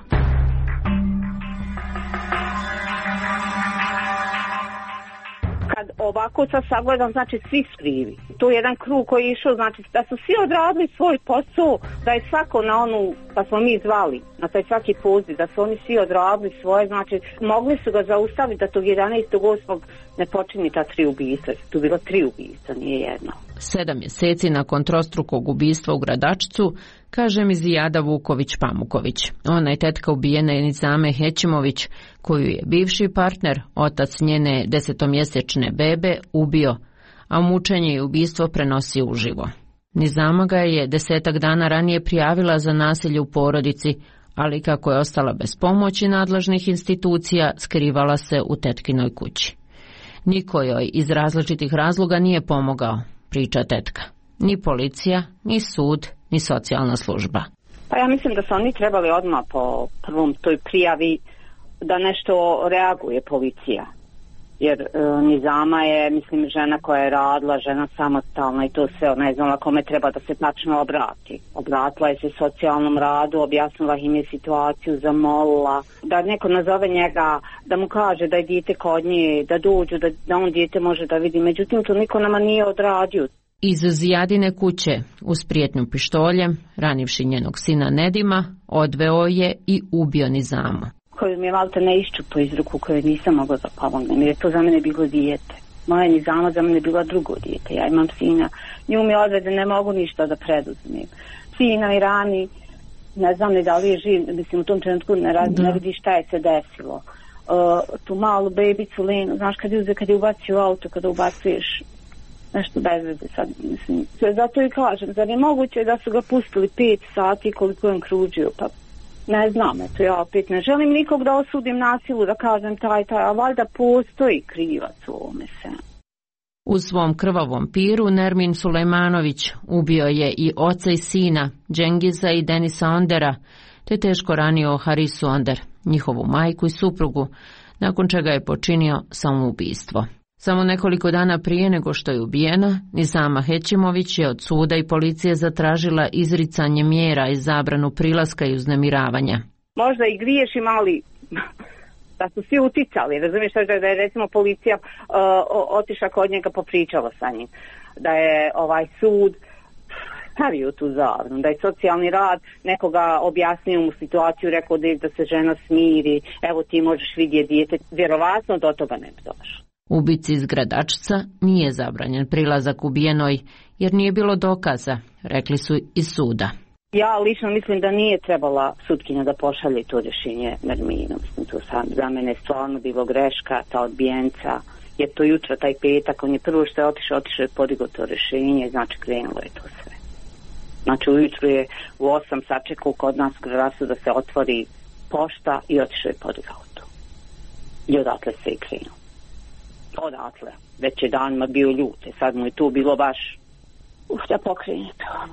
Ovako sad sagledam, znači svi su krivi. To je jedan krug koji je išao, znači da su svi odradili svoj posao, da je svako na onu, pa smo mi zvali, na taj svaki poziv, da su oni svi odradili svoje, znači mogli su ga zaustaviti da tog jedanaestog osmog ne počini ta tri ubistva. Tu bilo tri ubistva, nije jedno. Sedam mjeseci nakon trostrukog ubistva u Gradačcu, kaže mi Zijada Vuković-Pamuković. Ona je tetka ubijene Nizame Hećimović, koju je bivši partner, otac njene desetomjesečne bebe, ubio, a mučenje i ubistvo prenosio uživo. Nizama ga je desetak dana ranije prijavila za nasilje u porodici, ali kako je ostala bez pomoći nadležnih institucija, skrivala se u tetkinoj kući. Niko joj iz različitih razloga nije pomogao, priča tetka. Ni policija, ni sud, ni socijalna služba. Pa ja mislim da su oni trebali odmah po prvom toj prijavi da nešto reaguje policija. Jer e, Nizama je, mislim, žena koja je radila, žena samostalna i to sve, ona je znala kome treba da se tačno obrati. Obratila je se socijalnom radu, objasnila im je situaciju, zamolila da neko nazove njega, da mu kaže da je dijete kod nje, da dođu, da, da on dijete može da vidi. Međutim, to niko nama nije odradio. Iz Zijadine kuće, uz prijetnju pištoljem, ranivši njenog sina Nedima, odveo je i ubio Nizamu. Koju mi je valjda ne iščupo iz ruku, koju nisam mogla da pomognem, jer je to za mene bilo dijete. Moja Nizama za mene bila drugo dijete. Ja imam sina, nju mi odvede, ne mogu ništa da preduzmem. Sina i rani, ne znam ni da li je živ, mislim u tom trenutku ne, radi, ne vidi šta je se desilo. uh, tu malu bebicu Lenu, znaš kad je, kad je ubacio u auto, kada ubacuješ nešto bez veze sad, mislim, zato i kažem, zar je moguće da su ga pustili pet sati koliko je on kružio, pa ne znam, eto ja opet ne želim nikog da osudim nasilu, da kažem taj, taj, a valjda postoji krivac u ovome se. U svom krvavom piru Nermin Sulejmanović ubio je i oca i sina, Džengiza i Denisa Ondera, te teško ranio Harisu Onder, njihovu majku i suprugu, nakon čega je počinio samoubistvo. Samo nekoliko dana prije nego što je ubijena, Nizama Hećimović je od suda i policije zatražila izricanje mjera i zabranu prilaska i uznemiravanja. Možda i griješim, ali da su svi uticali, razumiješ da je recimo policija uh, otišla kod njega, popričala sa njim, da je ovaj sud stavio tu zabranu, da je socijalni rad nekoga objasnio mu situaciju, rekao da, da se žena smiri, evo ti možeš vidjeti dijete, vjerovatno do toga ne bi došlo. Ubici iz Gradačca nije zabranjen prilazak ubijenoj, jer nije bilo dokaza, rekli su iz suda. Ja lično mislim da nije trebala sutkinja da pošalje to rješenje Nerminu. Mislim, to sam, za mene je stvarno bilo greška, ta odbijenca, jer to jutro, taj petak, on je prvo što je otišao, otišao je podigao to rješenje, znači krenulo je to sve. Znači ujutru je u osam sačekao kod nas u Gradačcu da se otvori pošta i otišao je podigao to. I odatle se i krenulo. Odatle, već je danima bio ljute, sad mu je tu bilo baš uf da pokrene to.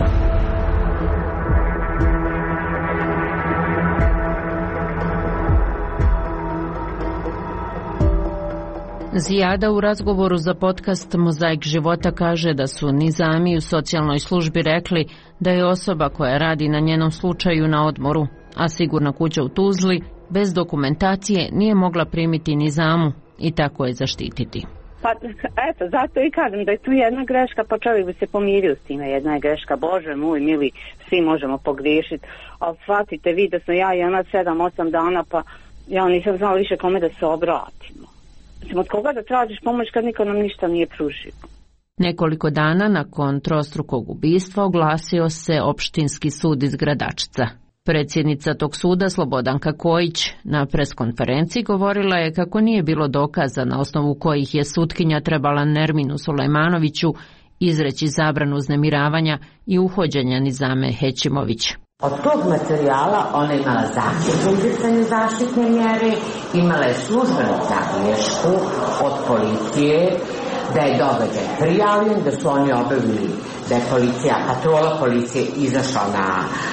Zijada u razgovoru za podcast Mozaik života kaže da su Nizami u socijalnoj službi rekli da je osoba koja radi na njenom slučaju na odmoru, a sigurna kuća u Tuzli bez dokumentacije nije mogla primiti Nizamu i tako je zaštititi. Pa eto, zato i kažem da je tu jedna greška, pa čovjek bi se pomirio s time, jedna je greška, Bože moj mili, svi možemo pogriješiti, ali shvatite vi da sam ja i ona sedam, osam dana, pa ja nisam znala više kome da se obratimo. Mislim, od koga da tražiš pomoć kad niko nam ništa nije pružio. Nekoliko dana nakon trostrukog ubistva oglasio se opštinski sud iz Gradačca. Predsjednica tog suda Slobodanka Kojić na preskonferenciji govorila je kako nije bilo dokaza na osnovu kojih je sutkinja trebala Nerminu Sulejmanoviću izreći zabranu uznemiravanja i uhođenja Nizame Hećimović. Od tog materijala ona je imala zahtjev za izricanje zaštitne mjere, imala je službenu zabilješku od policije da je događaj prijavljen, da su oni obavili, da je policija, patrola policije izašla na,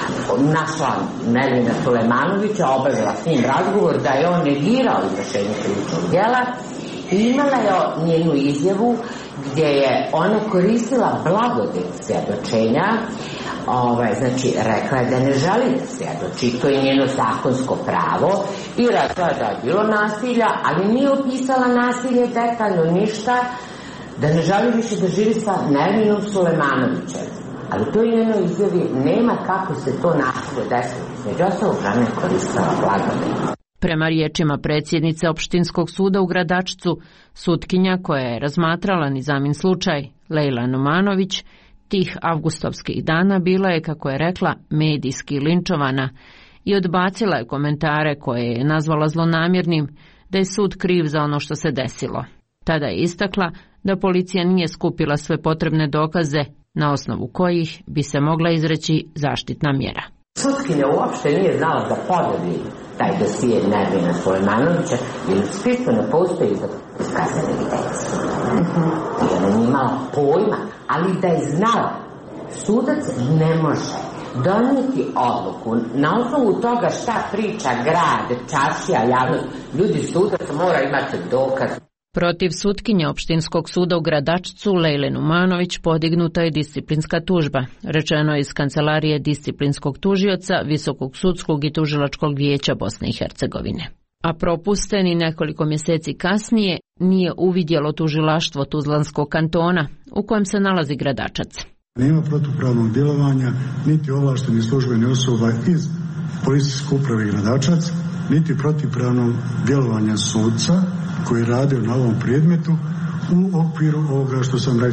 našla Nermina Sulejmanovića, obavila s njim razgovor da je on negirao izvršenje krivičnog djela i imala je njenu izjavu gdje je ona koristila blagodet svjedočenja. Ovaj, znači, rekla je da ne želi da svjedoči, to je njeno zakonsko pravo i rekla je da je bilo nasilja, ali nije opisala nasilje detaljno ništa, da ne želi više da živi sa Nerminom Sulejmanovićem. Ali to je njeno izjavi, nema kako se to nasilje desilo. Među ostalog, žena je koristila blagodet. Prema riječima predsjednice opštinskog suda u Gradačcu, sutkinja koja je razmatrala Nizamin slučaj, Lejla Numanović, tih avgustovskih dana bila je, kako je rekla, medijski linčovana i odbacila je komentare koje je nazvala zlonamjernim, da je sud kriv za ono što se desilo. Tada je istakla da policija nije skupila sve potrebne dokaze na osnovu kojih bi se mogla izreći zaštitna mjera. Sutkinja uopšte nije znala da podeli taj dosije Nermina Sulejmanovića, jer u spisku ne postoji iz kaznene evidencije. I ona nije imala pojma, ali da je znala, sudac ne može donijeti odluku na osnovu toga šta priča grad, čaršija, javnost. Ljudi, sudac mora imati dokaz. Protiv sutkinje opštinskog suda u Gradačcu Lejle Numanović podignuta je disciplinska tužba, rečeno je iz kancelarije disciplinskog tužioca Visokog sudskog i tužilačkog vijeća Bosne i Hercegovine. A propusten i nekoliko mjeseci kasnije nije uvidjelo tužilaštvo Tuzlanskog kantona u kojem se nalazi Gradačac. Nema protupravnog djelovanja niti ovlaštenih službenih osoba iz policijske uprave Gradačac, niti protupravnog djelovanja sudca koji je radio na ovom predmetu u okviru ovoga što sam rekao.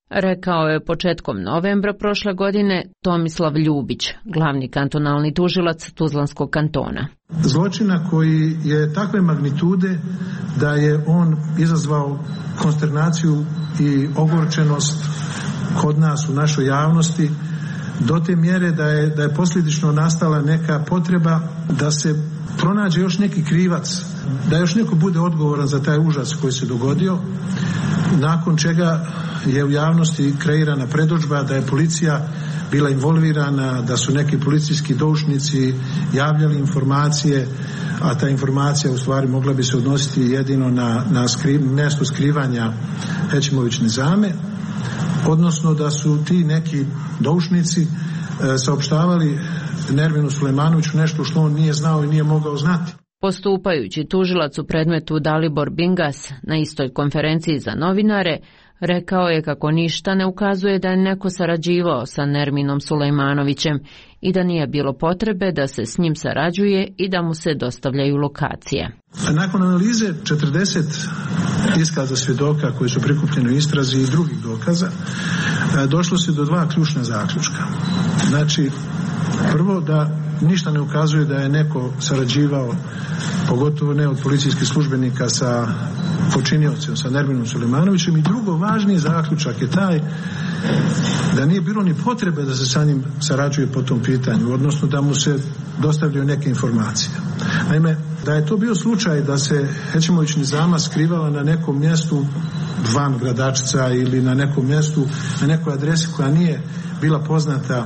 Rekao je početkom novembra prošle godine Tomislav Ljubić, glavni kantonalni tužilac Tuzlanskog kantona. Zločina koji je takve magnitude da je on izazvao konsternaciju i ogorčenost kod nas u našoj javnosti do te mjere da je, da je posljedično nastala neka potreba da se pronađe još neki krivac, da još neko bude odgovoran za taj užas koji se dogodio, nakon čega je u javnosti kreirana predodžba da je policija bila involvirana, da su neki policijski doušnici javljali informacije, a ta informacija u stvari mogla bi se odnositi jedino na, na skri, mjesto skrivanja Hećimović Nizame, odnosno da su ti neki doušnici e, saopštavali Nerminu Sulejmanoviću nešto što on nije znao i nije mogao znati. Postupajući tužilac u predmetu Dalibor Bingas na istoj konferenciji za novinare rekao je kako ništa ne ukazuje da je neko sarađivao sa Nerminom Sulejmanovićem i da nije bilo potrebe da se s njim sarađuje i da mu se dostavljaju lokacije. Nakon analize četrdeset iskaza svjedoka koji su prikupljeni u istrazi i drugih dokaza, došlo se do dva ključna zaključka. Znači, prvo da ništa ne ukazuje da je neko sarađivao, pogotovo ne od policijskih službenika sa počiniocem, sa Nerminom Sulejmanovićem, i drugo, važniji zaključak je taj da nije bilo ni potrebe da se sa njim sarađuje po tom pitanju, odnosno da mu se dostavljaju neke informacije. Naime, da je to bio slučaj da se Hećimović Nizama skrivala na nekom mjestu van Gradačca ili na nekom mjestu, na nekoj adresi koja nije bila poznata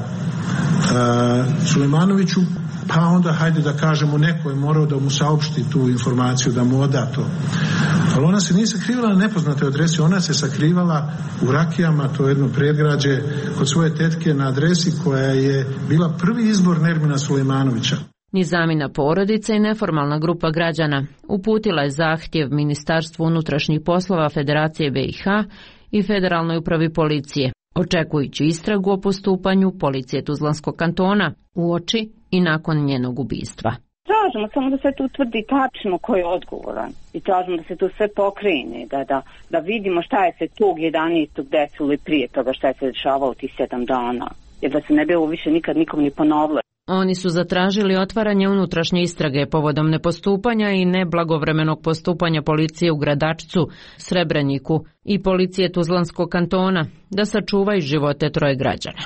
uh, Sulejmanoviću, pa onda hajde da kažemo neko je morao da mu saopšti tu informaciju, da mu oda to. Ali ona se nije sakrivala na nepoznatoj adresi, ona se sakrivala u Rakijama, to je jedno predgrađe, kod svoje tetke na adresi koja je bila prvi izbor Nermina Sulejmanovića. Nizamina porodica i neformalna grupa građana uputila je zahtjev Ministarstvu unutrašnjih poslova Federacije B i H i Federalnoj upravi policije, očekujući istragu o postupanju policije Tuzlanskog kantona uoči i nakon njenog ubistva. Tražimo samo da se tu utvrdi tačno ko je odgovoran i tražimo da se tu sve pokrene, da, da, da vidimo šta je se tog jedanaestog desilo ili prije toga šta je se dešavalo tih sedam dana, jer da se ne bi ovo više nikad nikom ni ponovilo. Oni su zatražili otvaranje unutrašnje istrage povodom nepostupanja i neblagovremenog postupanja policije u Gradačcu, Srebreniku i policije Tuzlanskog kantona da sačuvaju živote troje građana.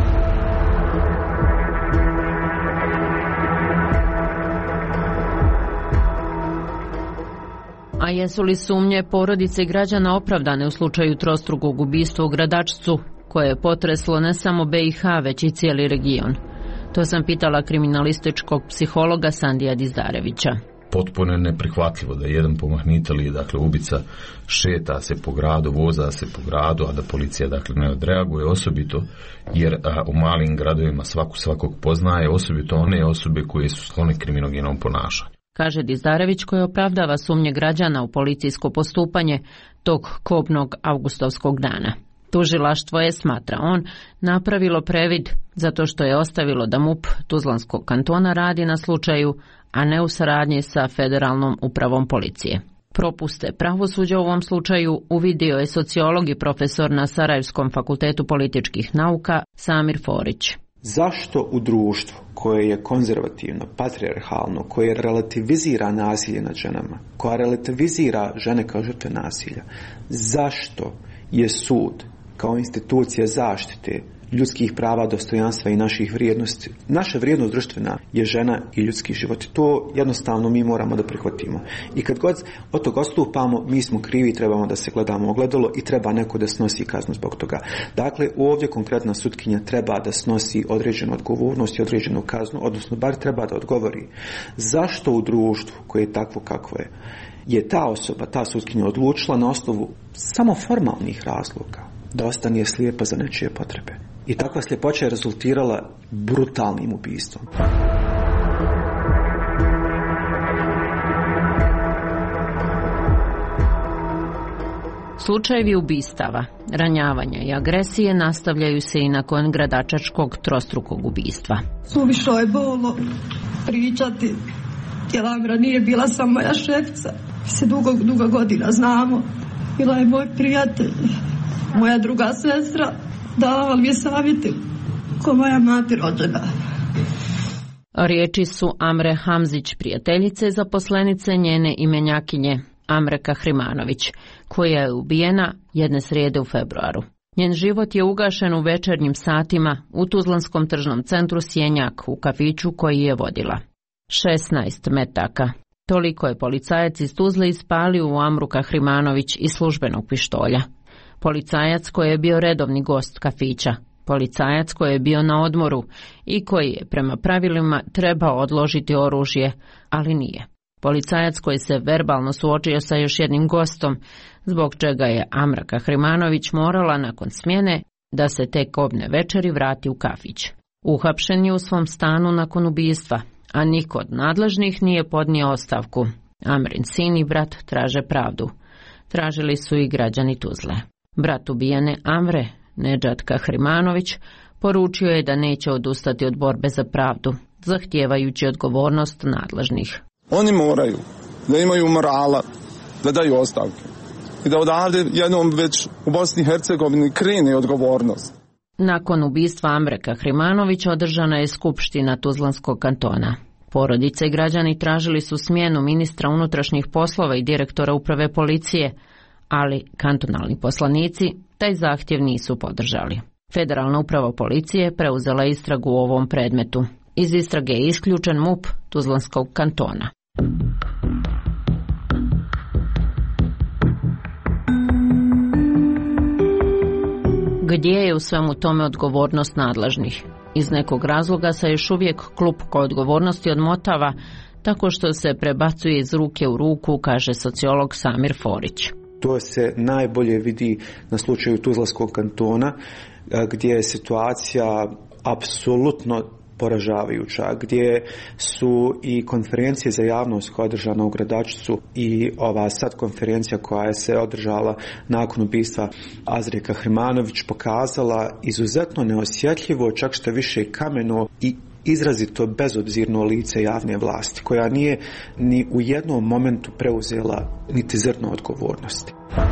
A jesu li sumnje porodice i građana opravdane u slučaju trostrukog ubistva u Gradačcu, koje je potreslo ne samo B i H, već i cijeli region? To sam pitala kriminalističkog psihologa Sandija Dizdarevića. Potpuno je neprihvatljivo da jedan pomahnitelj, dakle ubica, šeta se po gradu, voza se po gradu, a da policija dakle ne odreaguje, osobito jer a, u malim gradovima svaku svakog poznaje, osobito one osobe koje su sklone kriminogenom ponašanju. Kaže Dizdarević, koji opravdava sumnje građana u policijsko postupanje tog kobnog avgustovskog dana. Tužilaštvo je, smatra on, napravilo previd zato što je ostavilo da M U P Tuzlanskog kantona radi na slučaju, a ne u saradnji sa Federalnom upravom policije. Propuste pravosuđa u ovom slučaju uvidio je sociolog i profesor na Sarajevskom fakultetu političkih nauka Samir Forić. Zašto u društvu koje je konzervativno, patrijarhalno, koje relativizira nasilje nad ženama, koja relativizira žene kao žrtve nasilja, zašto je sud kao institucija zaštite ljudskih prava, dostojanstva i naših vrijednosti, naša vrijednost društvena je žena i ljudski život. To jednostavno mi moramo da prihvatimo. I kad god od toga odstupamo, mi smo krivi, trebamo da se gledamo ogledalo i treba neko da snosi kaznu zbog toga. Dakle, ovdje konkretna sutkinja treba da snosi određenu odgovornost i određenu kaznu, odnosno bar treba da odgovori zašto u društvu koje je takvo kakvo je, je ta osoba, ta sutkinja odlučila na osnovu samo formalnih razloga da ostane slijepa za nečije potrebe. I takva sljepoća je rezultirala brutalnim ubistvom. Slučajevi ubistava, ranjavanja i agresije nastavljaju se i nakon gradačačkog trostrukog ubistva. Suvišno je bolno pričati, jer Amira nije bila samo moja šefica. Mi se dugo, dugo godina znamo. Bila je moj prijatelj. Moja druga sestra davala mi je savjeti ko moja mati rođena. Riječi su Amre Hamzić, prijateljice zaposlenice njene imenjakinje Amre Kahrimanović, koja je ubijena jedne srijede u februaru. Njen život je ugašen u večernjim satima u tuzlanskom tržnom centru Sjenjak, u kafiću koji je vodila. šesnaest metaka. Toliko je policajac iz Tuzle ispalio u Amru Kahrimanović iz službenog pištolja. Policajac koji je bio redovni gost kafića. Policajac koji je bio na odmoru i koji je prema pravilima trebao odložiti oružje, ali nije. Policajac koji se verbalno suočio sa još jednim gostom, zbog čega je Amra Kahrimanović morala nakon smjene da se tek kobne večeri vrati u kafić. Uhapšen je u svom stanu nakon ubistva, a niko od nadležnih nije podnio ostavku. Amrin sin i brat traže pravdu. Tražili su i građani Tuzle. Brat ubijene Amre, Nedžad Kahrimanović, poručio je da neće odustati od borbe za pravdu, zahtijevajući odgovornost nadležnih. Oni moraju da imaju morala, da daju ostavke i da odavde jednom već u Bosni i Hercegovini krene odgovornost. Nakon ubistva Amre Kahrimanović održana je skupština Tuzlanskog kantona. Porodice i građani tražili su smjenu ministra unutrašnjih poslova i direktora uprave policije, ali kantonalni poslanici taj zahtjev nisu podržali. Federalna uprava policije preuzela istragu u ovom predmetu. Iz istrage je isključen M U P Tuzlanskog kantona. Gdje je u svemu tome odgovornost nadležnih? Iz nekog razloga se još uvijek klupko odgovornosti odmotava tako što se prebacuje iz ruke u ruku, kaže sociolog Samir Forić. To se najbolje vidi na slučaju Tuzlanskog kantona, gdje je situacija apsolutno poražavajuća, gdje su i konferencije za javnost koja je održana u Gradačcu i ova sad konferencija koja je se održala nakon ubistva Azre Kahrimanović pokazala izuzetno neosjetljivo, čak što više kameno i izrazito bezobzirno lice javne vlasti, koja nije ni u jednom momentu preuzela niti zrno odgovornosti.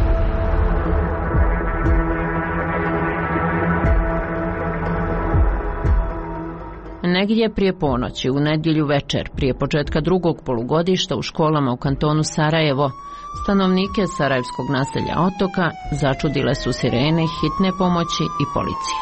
Negdje prije ponoći, u nedjelju večer, prije početka drugog polugodišta u školama u kantonu Sarajevo, stanovnike sarajevskog naselja Otoka začudile su sirene hitne pomoći i policije.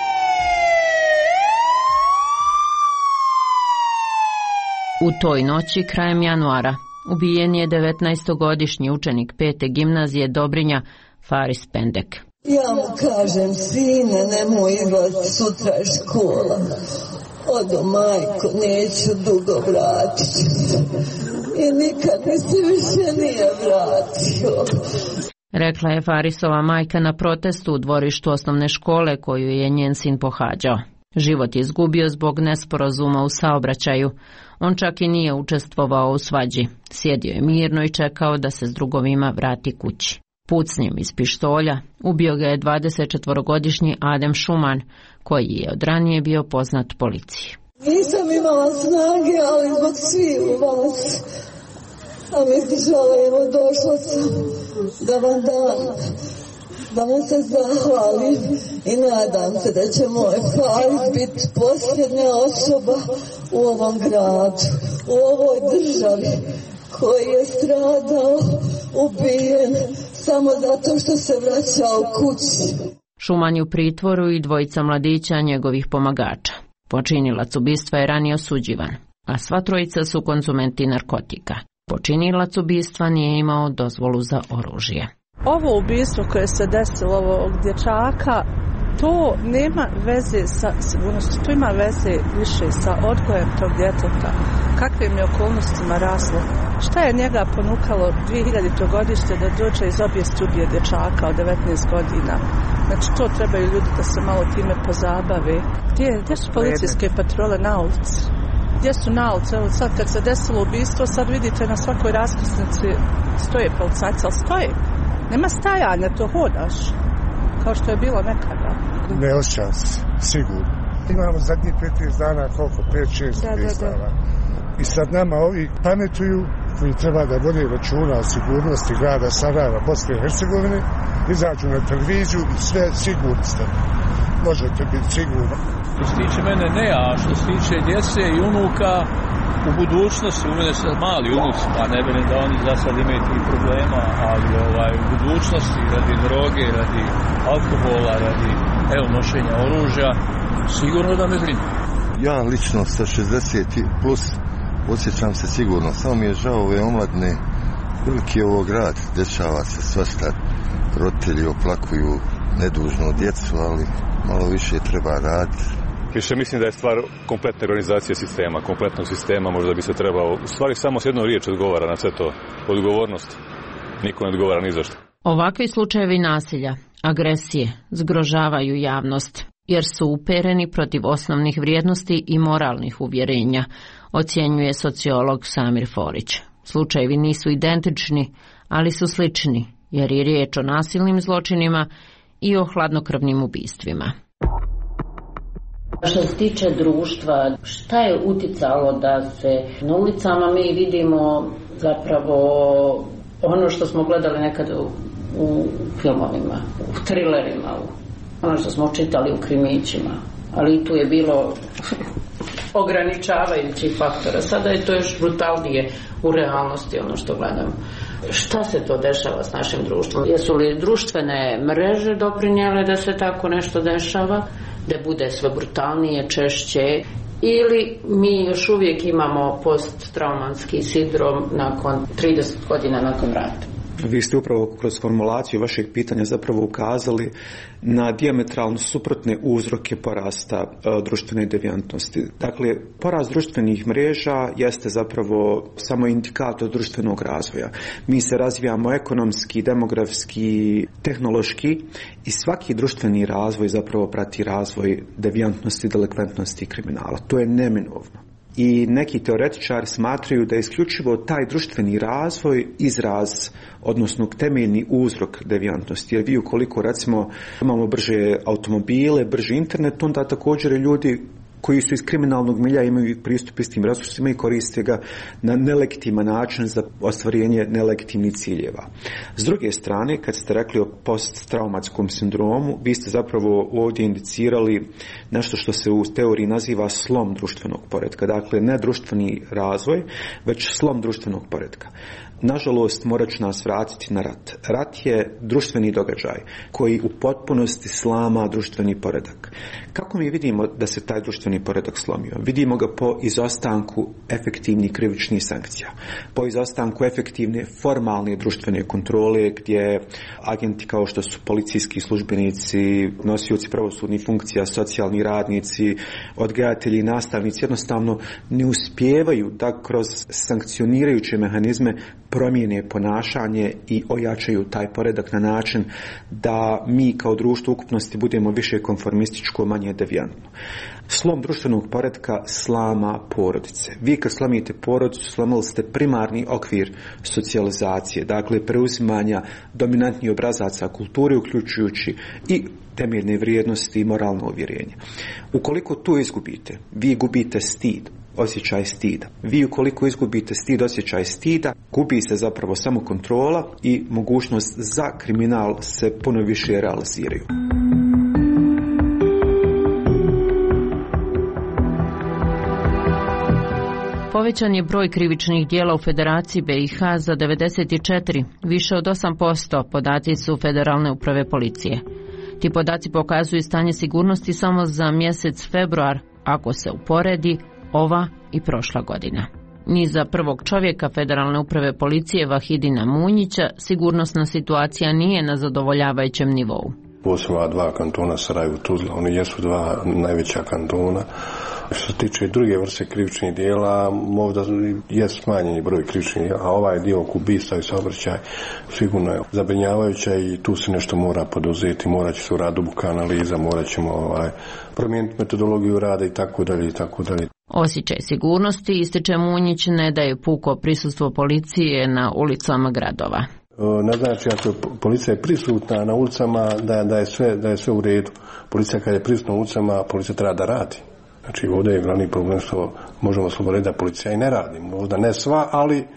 U toj noći, krajem januara, ubijen je devetnaestogodišnji učenik pete gimnazije Dobrinja Faris Pendek. Ja mu kažem, sine, nemoj izlaziti, sutra je škola. Odo, majko, neću dugo vratiti. I nikad mi se više nije vratio. Rekla je Farisova majka na protestu u dvorištu osnovne škole koju je njen sin pohađao. Život je izgubio zbog nesporazuma u saobraćaju. On čak i nije učestvovao u svađi. Sjedio je mirno i čekao da se s drugovima vrati kući. Pucnjem iz pištolja ubio ga je dvadesetčetvorogodišnji Adem Šuman, koji je od ranije bio poznat policiji. Nisam imala snage, ali zbog svih vas, a mi žele, evo došla sam da vam dam, da vam se zahvalim i nadam se da će moj Faris biti posljednja osoba u ovom gradu, u ovoj državi, koji je stradao, ubijen, samo zato što se vraćao kući. Šuman je u pritvoru i dvojica mladića njegovih pomagača. Počinilac ubistva je ranije osuđivan, a sva trojica su konzumenti narkotika. Počinilac ubistva nije imao dozvolu za oružje. Ovo ubistvo koje se desilo ovog dječaka, to nema veze sa sigurnosti, to ima veze više sa odgojem tog djeteta. Kakvim je okolnostima raslo? Šta je njega ponukalo dvije hiljadite godište da dođe iz obijesti ubije dječaka od devetnaest godina? Znači to trebaju ljudi da se malo time pozabave. Gdje, gdje su policijske patrole na ulici? Gdje su na ulici? Evo sad kad se desilo ubistvo, sad vidite na svakoj raskrsnici stoje policajci, ali stoje. Nema stajanja, to hodaš. Kao što je bilo nekada. Ne osjećam se, sigurno. Imamo zadnjih petnaest dana, koliko? pet šest ubistava. I sad nama ovi pametuju koji treba da vode računa o sigurnosti grada Sarajeva, Bosne i Hercegovine, izađu na televiziju i sve sigurni ste. Možete biti sigurni. Što se tiče mene ne, a što se tiče djece i unuka, u budućnosti, u mene sad mali unuci, pa ne velim da oni za sad imaju tih problema, ali ovaj, u budućnosti, radi droge, radi alkohola, radi evo, nošenja oružja, sigurno da me brinu. Ja lično sa šezdeset plus osjećam se sigurno, samo mi je žao ove omladne, veliki je ovo grad, dešava se svašta, roditelji oplakuju nedužnu djecu, ali malo više treba raditi. Više mislim da je stvar kompletne organizacije sistema, kompletnog sistema, možda bi se trebao, u stvari samo s jednom riječi odgovara na sve to, odgovornost, niko ne odgovara ni zašto. Ovakvi slučajevi nasilja, agresije, zgrožavaju javnost, jer su upereni protiv osnovnih vrijednosti i moralnih uvjerenja, ocjenjuje sociolog Samir Forić. Slučajevi nisu identični, ali su slični, jer je riječ o nasilnim zločinima i o hladnokrvnim ubistvima. Što se tiče društva, šta je uticalo da se na ulicama mi vidimo zapravo ono što smo gledali nekad u, u filmovima, u trilerima, u ono što smo čitali u krimićima, ali i tu je bilo ograničavajućih faktora. Sada je to još brutalnije u realnosti ono što gledamo. Šta se to dešava s našim društvom? Jesu li društvene mreže doprinijele da se tako nešto dešava, da bude sve brutalnije, češće, ili mi još uvijek imamo posttraumatski sindrom nakon trideset godina nakon rata? Vi ste upravo kroz formulaciju vašeg pitanja zapravo ukazali na dijametralno suprotne uzroke porasta e, društvene devijantnosti. Dakle, porast društvenih mreža jeste zapravo samo indikator društvenog razvoja. Mi se razvijamo ekonomski, demografski, tehnološki i svaki društveni razvoj zapravo prati razvoj devijantnosti, delikventnosti i kriminala. To je neminovno. I neki teoretičari smatraju da je isključivo taj društveni razvoj izraz, odnosno temeljni uzrok devijantnosti. Jer vi ukoliko recimo imamo brže automobile, brži internet, onda također ljudi koji su iz kriminalnog milja imaju pristup istim resursima i koriste ga na nelegitiman način za ostvarenje nelegitimnih ciljeva. S druge strane, kad ste rekli o posttraumatskom sindromu, vi ste zapravo ovdje indicirali nešto što se u teoriji naziva slom društvenog poretka. Dakle, ne društveni razvoj, već slom društvenog poretka. Nažalost, morat ću nas vratiti na rat. Rat je društveni događaj koji u potpunosti slama društveni poredak. Kako mi vidimo da se taj društveni poredak slomio? Vidimo ga po izostanku efektivnih krivičnih sankcija, po izostanku efektivne formalne društvene kontrole gdje agenti kao što su policijski službenici, nosioci pravosudnih funkcija, socijalni radnici, odgajatelji i nastavnici jednostavno ne uspijevaju da kroz sankcionirajuće mehanizme promijene ponašanje i ojačaju taj poredak na način da mi kao društvo ukupnosti budemo više konformističko, manje devijantno. Slom društvenog poretka slama porodice. Vi kad slomite porodicu, slomili ste primarni okvir socijalizacije, dakle preuzimanja dominantnih obrazaca kulture, uključujući i temeljne vrijednosti i moralno uvjerenje. Ukoliko to izgubite, vi gubite stid, osjećaj stida. Vi ukoliko izgubite stid, osjećaj stida, gubi se zapravo samo kontrola i mogućnost za kriminal se puno više realiziraju. Povećan je broj krivičnih djela u Federaciji B i H za devedeset četiri, više od osam posto, podaci su Federalne uprave policije. Ti podaci pokazuju stanje sigurnosti samo za mjesec februar, ako se uporedi ova i prošla godina. Ni za prvog čovjeka Federalne uprave policije Vahidina Munjića sigurnosna situacija nije na zadovoljavajućem nivou. Posebno dva kantona Sarajevo i Tuzla, oni jesu dva najveća kantona. Što se tiče druge vrste krivičnih dijela, možda je smanjeni broj krivičnih dijela, a ovaj dio ubistva i saobraćaj sigurno je zabrinjavajuća i tu se nešto mora poduzeti, morat će se uraditi duboka analiza, morat ćemo ovaj, promijeniti metodologiju rada i tako dalje i tako dalje. Osjećaj sigurnosti, ističe Munjić, ne daje puko prisustvo policije na ulicama gradova. Ne znači ako je policija je prisutna na ulicama da, da, je sve, da je sve u redu. Policija kad je prisutna na ulicama, policija treba da radi. Znači ovdje je glavni problem što možemo sloboditi da policija i ne radi. Možda ne sva, ali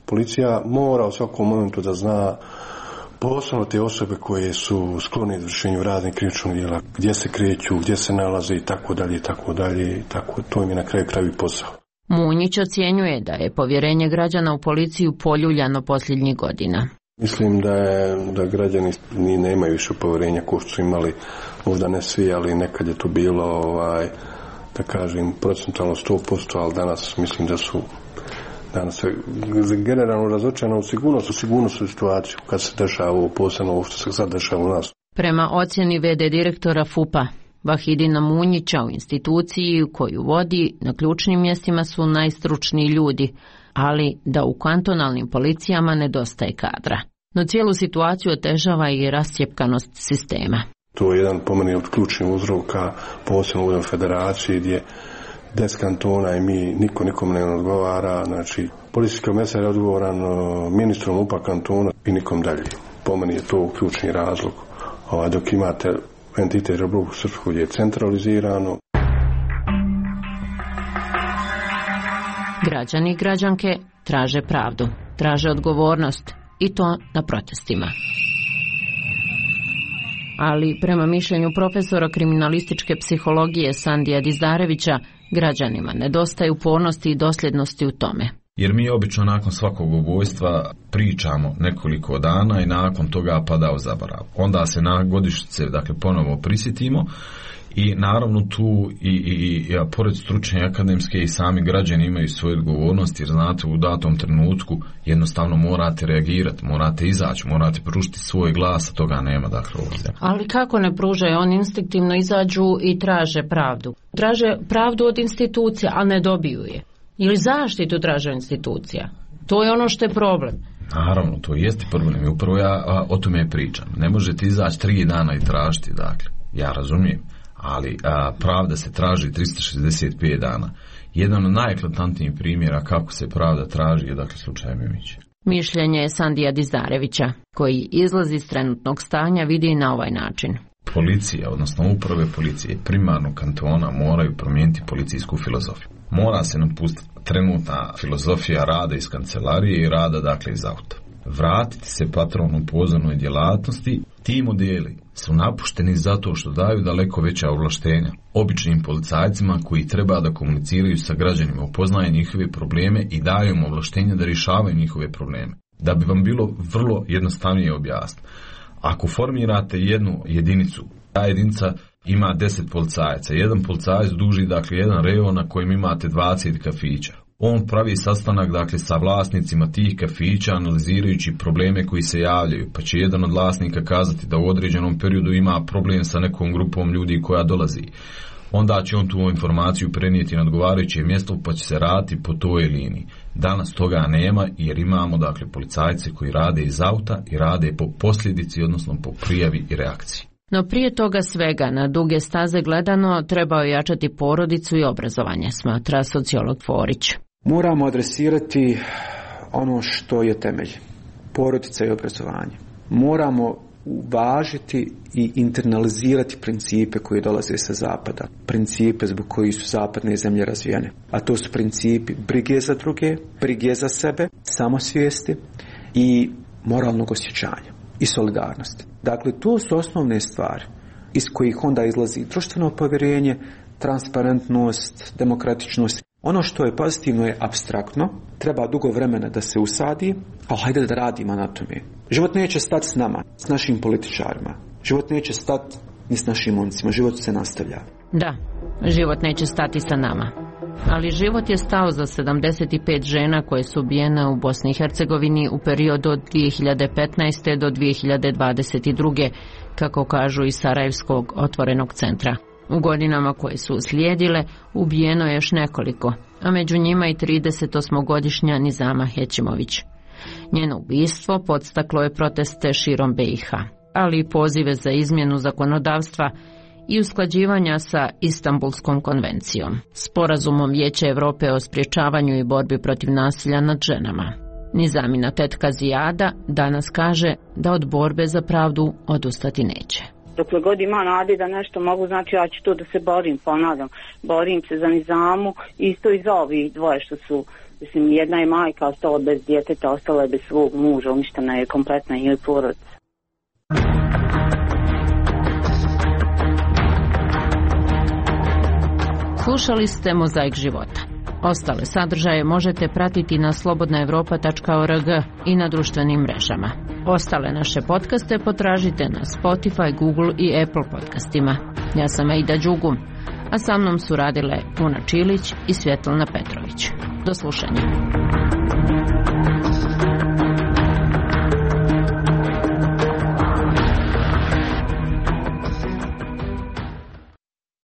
Policija mora u svakom momentu da zna posebno te osobe koje su sklone izvršenju raznih krivičnih djela, gdje se kreću, gdje se nalaze i tako dalje i tako dalje, tako to im je na kraju kraju posao. Munjić ocjenjuje da je povjerenje građana u policiju poljuljano posljednjih godina. Mislim da je, da građani ni nemaju više povjerenja ko što su imali, možda ne svi, ali nekad je to bilo, ovaj, da kažem, procentualno sto posto, ali danas mislim da su danas je generalno razočarano u sigurnost, u sigurnosnu situaciju kad se dešava ovo, posebno ovo što se sad dešava u nas. Prema ocjeni ve de direktora F U P-a, Vahidina Munjića, u instituciji koju vodi na ključnim mjestima su najstručniji ljudi, ali da u kantonalnim policijama nedostaje kadra. No cijelu situaciju otežava i rascjepkanost sistema. To je jedan po meni od ključnih uzroka, posebno u federaciji gdje deset kantona i mi, niko nikom ne odgovara, znači policijski komesar je odgovoran ministrom U P A kantona i nikom dalje. Po meni je to ključni razlog. Ovaj, dok imate entitet Republiku Srpsku gdje je centralizirano. Građani i građanke traže pravdu, traže odgovornost i to na protestima. Ali prema mišljenju profesora kriminalističke psihologije Sandija Dizdarevića, građanima nedostaje upornosti i dosljednosti u tome. Jer mi obično nakon svakog ubojstva pričamo nekoliko dana i nakon toga pada u zaborav. Onda se na godišnjice, dakle, ponovo prisjetimo i naravno tu i, i, i a, pored stručne akademske i sami građani imaju svoju odgovornost, jer znate u datom trenutku jednostavno morate reagirati, morate izaći, morate pružiti svoj glas, a toga nema, dakle, ovdje. Ali kako ne pružaju? Oni instinktivno izađu i traže pravdu. Traže pravdu od institucija, a ne dobiju je. Ili zaštitu traže institucija. To je ono što je problem. Naravno, to jeste problem i upravo ja a, o tome pričam. Ne možete izaći tri dana i tražiti, dakle, ja razumijem, ali a, pravda se traži tristo šezdeset pet dana. Jedan od najeklatantnijih primjera kako se pravda traži je, dakle, slučaj Mimić. Mišljenje je Sandija Dizdarevića, koji izlazi iz trenutnog stanja vidi na ovaj način. Policija, odnosno uprave policije primarnog kantona moraju promijeniti policijsku filozofiju. Mora se napustiti trenutna filozofija rada iz kancelarije i rada, dakle, iz auta. Vratiti se patronu pozornoj djelatnosti. Ti modeli su napušteni zato što daju daleko veća ovlaštenja običnim policajcima koji treba da komuniciraju sa građanima, upoznaje njihove probleme i daju im ovlaštenja da rješavaju njihove probleme. Da bi vam bilo vrlo jednostavnije objasniti, ako formirate jednu jedinicu, ta jedinica ima deset policajaca, jedan policajac duži, dakle, jedan rejon na kojem imate dvadeset kafića. On pravi sastanak, dakle, sa vlasnicima tih kafića, analizirajući probleme koji se javljaju, pa će jedan od vlasnika kazati da u određenom periodu ima problem sa nekom grupom ljudi koja dolazi. Onda će on tu informaciju prenijeti na odgovarajuće mjesto, pa će se raditi po toj liniji. Danas toga nema, jer imamo, dakle, policajce koji rade iz auta i rade po posljedici, odnosno po prijavi i reakciji. No prije toga svega, na duge staze gledano, treba ojačati porodicu i obrazovanje, smatra sociolog Forić. Moramo adresirati ono što je temelj, porodica i obrazovanje. Moramo uvažiti i internalizirati principe koji dolaze sa zapada, principe zbog kojih su zapadne zemlje razvijene. A to su principi brige za druge, brige za sebe, samosvijesti i moralnog osjećanja i solidarnosti. Dakle, to su osnovne stvari iz kojih onda izlazi društveno povjerenje, transparentnost, demokratičnost. Ono što je pozitivno je apstraktno, treba dugo vremena da se usadi, ali hajde da radimo na tome. Život neće stati s nama, s našim političarima. Život neće stati ni s našim momcima, život se nastavlja. Da, život neće stati sa nama. Ali život je stao za sedamdeset pet žena koje su ubijene u Bosni i Hercegovini u periodu od dvije hiljade petnaeste. do dvije hiljade dvadeset druge. kako kažu iz Sarajevskog otvorenog centra. U godinama koje su slijedile ubijeno je još nekoliko, a među njima i tridesetosmogodišnja Nizama Hećimović. Njeno ubistvo podstaklo je proteste širom be i ha, ali i pozive za izmjenu zakonodavstva i usklađivanja sa Istanbulskom konvencijom, sporazumom Vijeća Europe o sprječavanju i borbi protiv nasilja nad ženama. Nizamina tetka Zijada danas kaže da od borbe za pravdu odustati neće. Dokle god ima nade da nešto mogu, znači ja ću to da se borim, ponavljam. Borim se za Nizamu, isto i za ovi dvoje što su Mislim, jedna je majka ostala bez djeteta, ostala je bez svog muža, uništena je kompletna njoj porodica. Slušali ste Mozaik života. Ostale sadržaje možete pratiti na slobodna evropa tačka org i na društvenim mrežama. Ostale naše podcaste potražite na Spotify, Google i Apple podcastima. Ja sam Aida Đugum, a sa mnom su radile Una Čilić i Svjetlana Petrović. Do slušanja.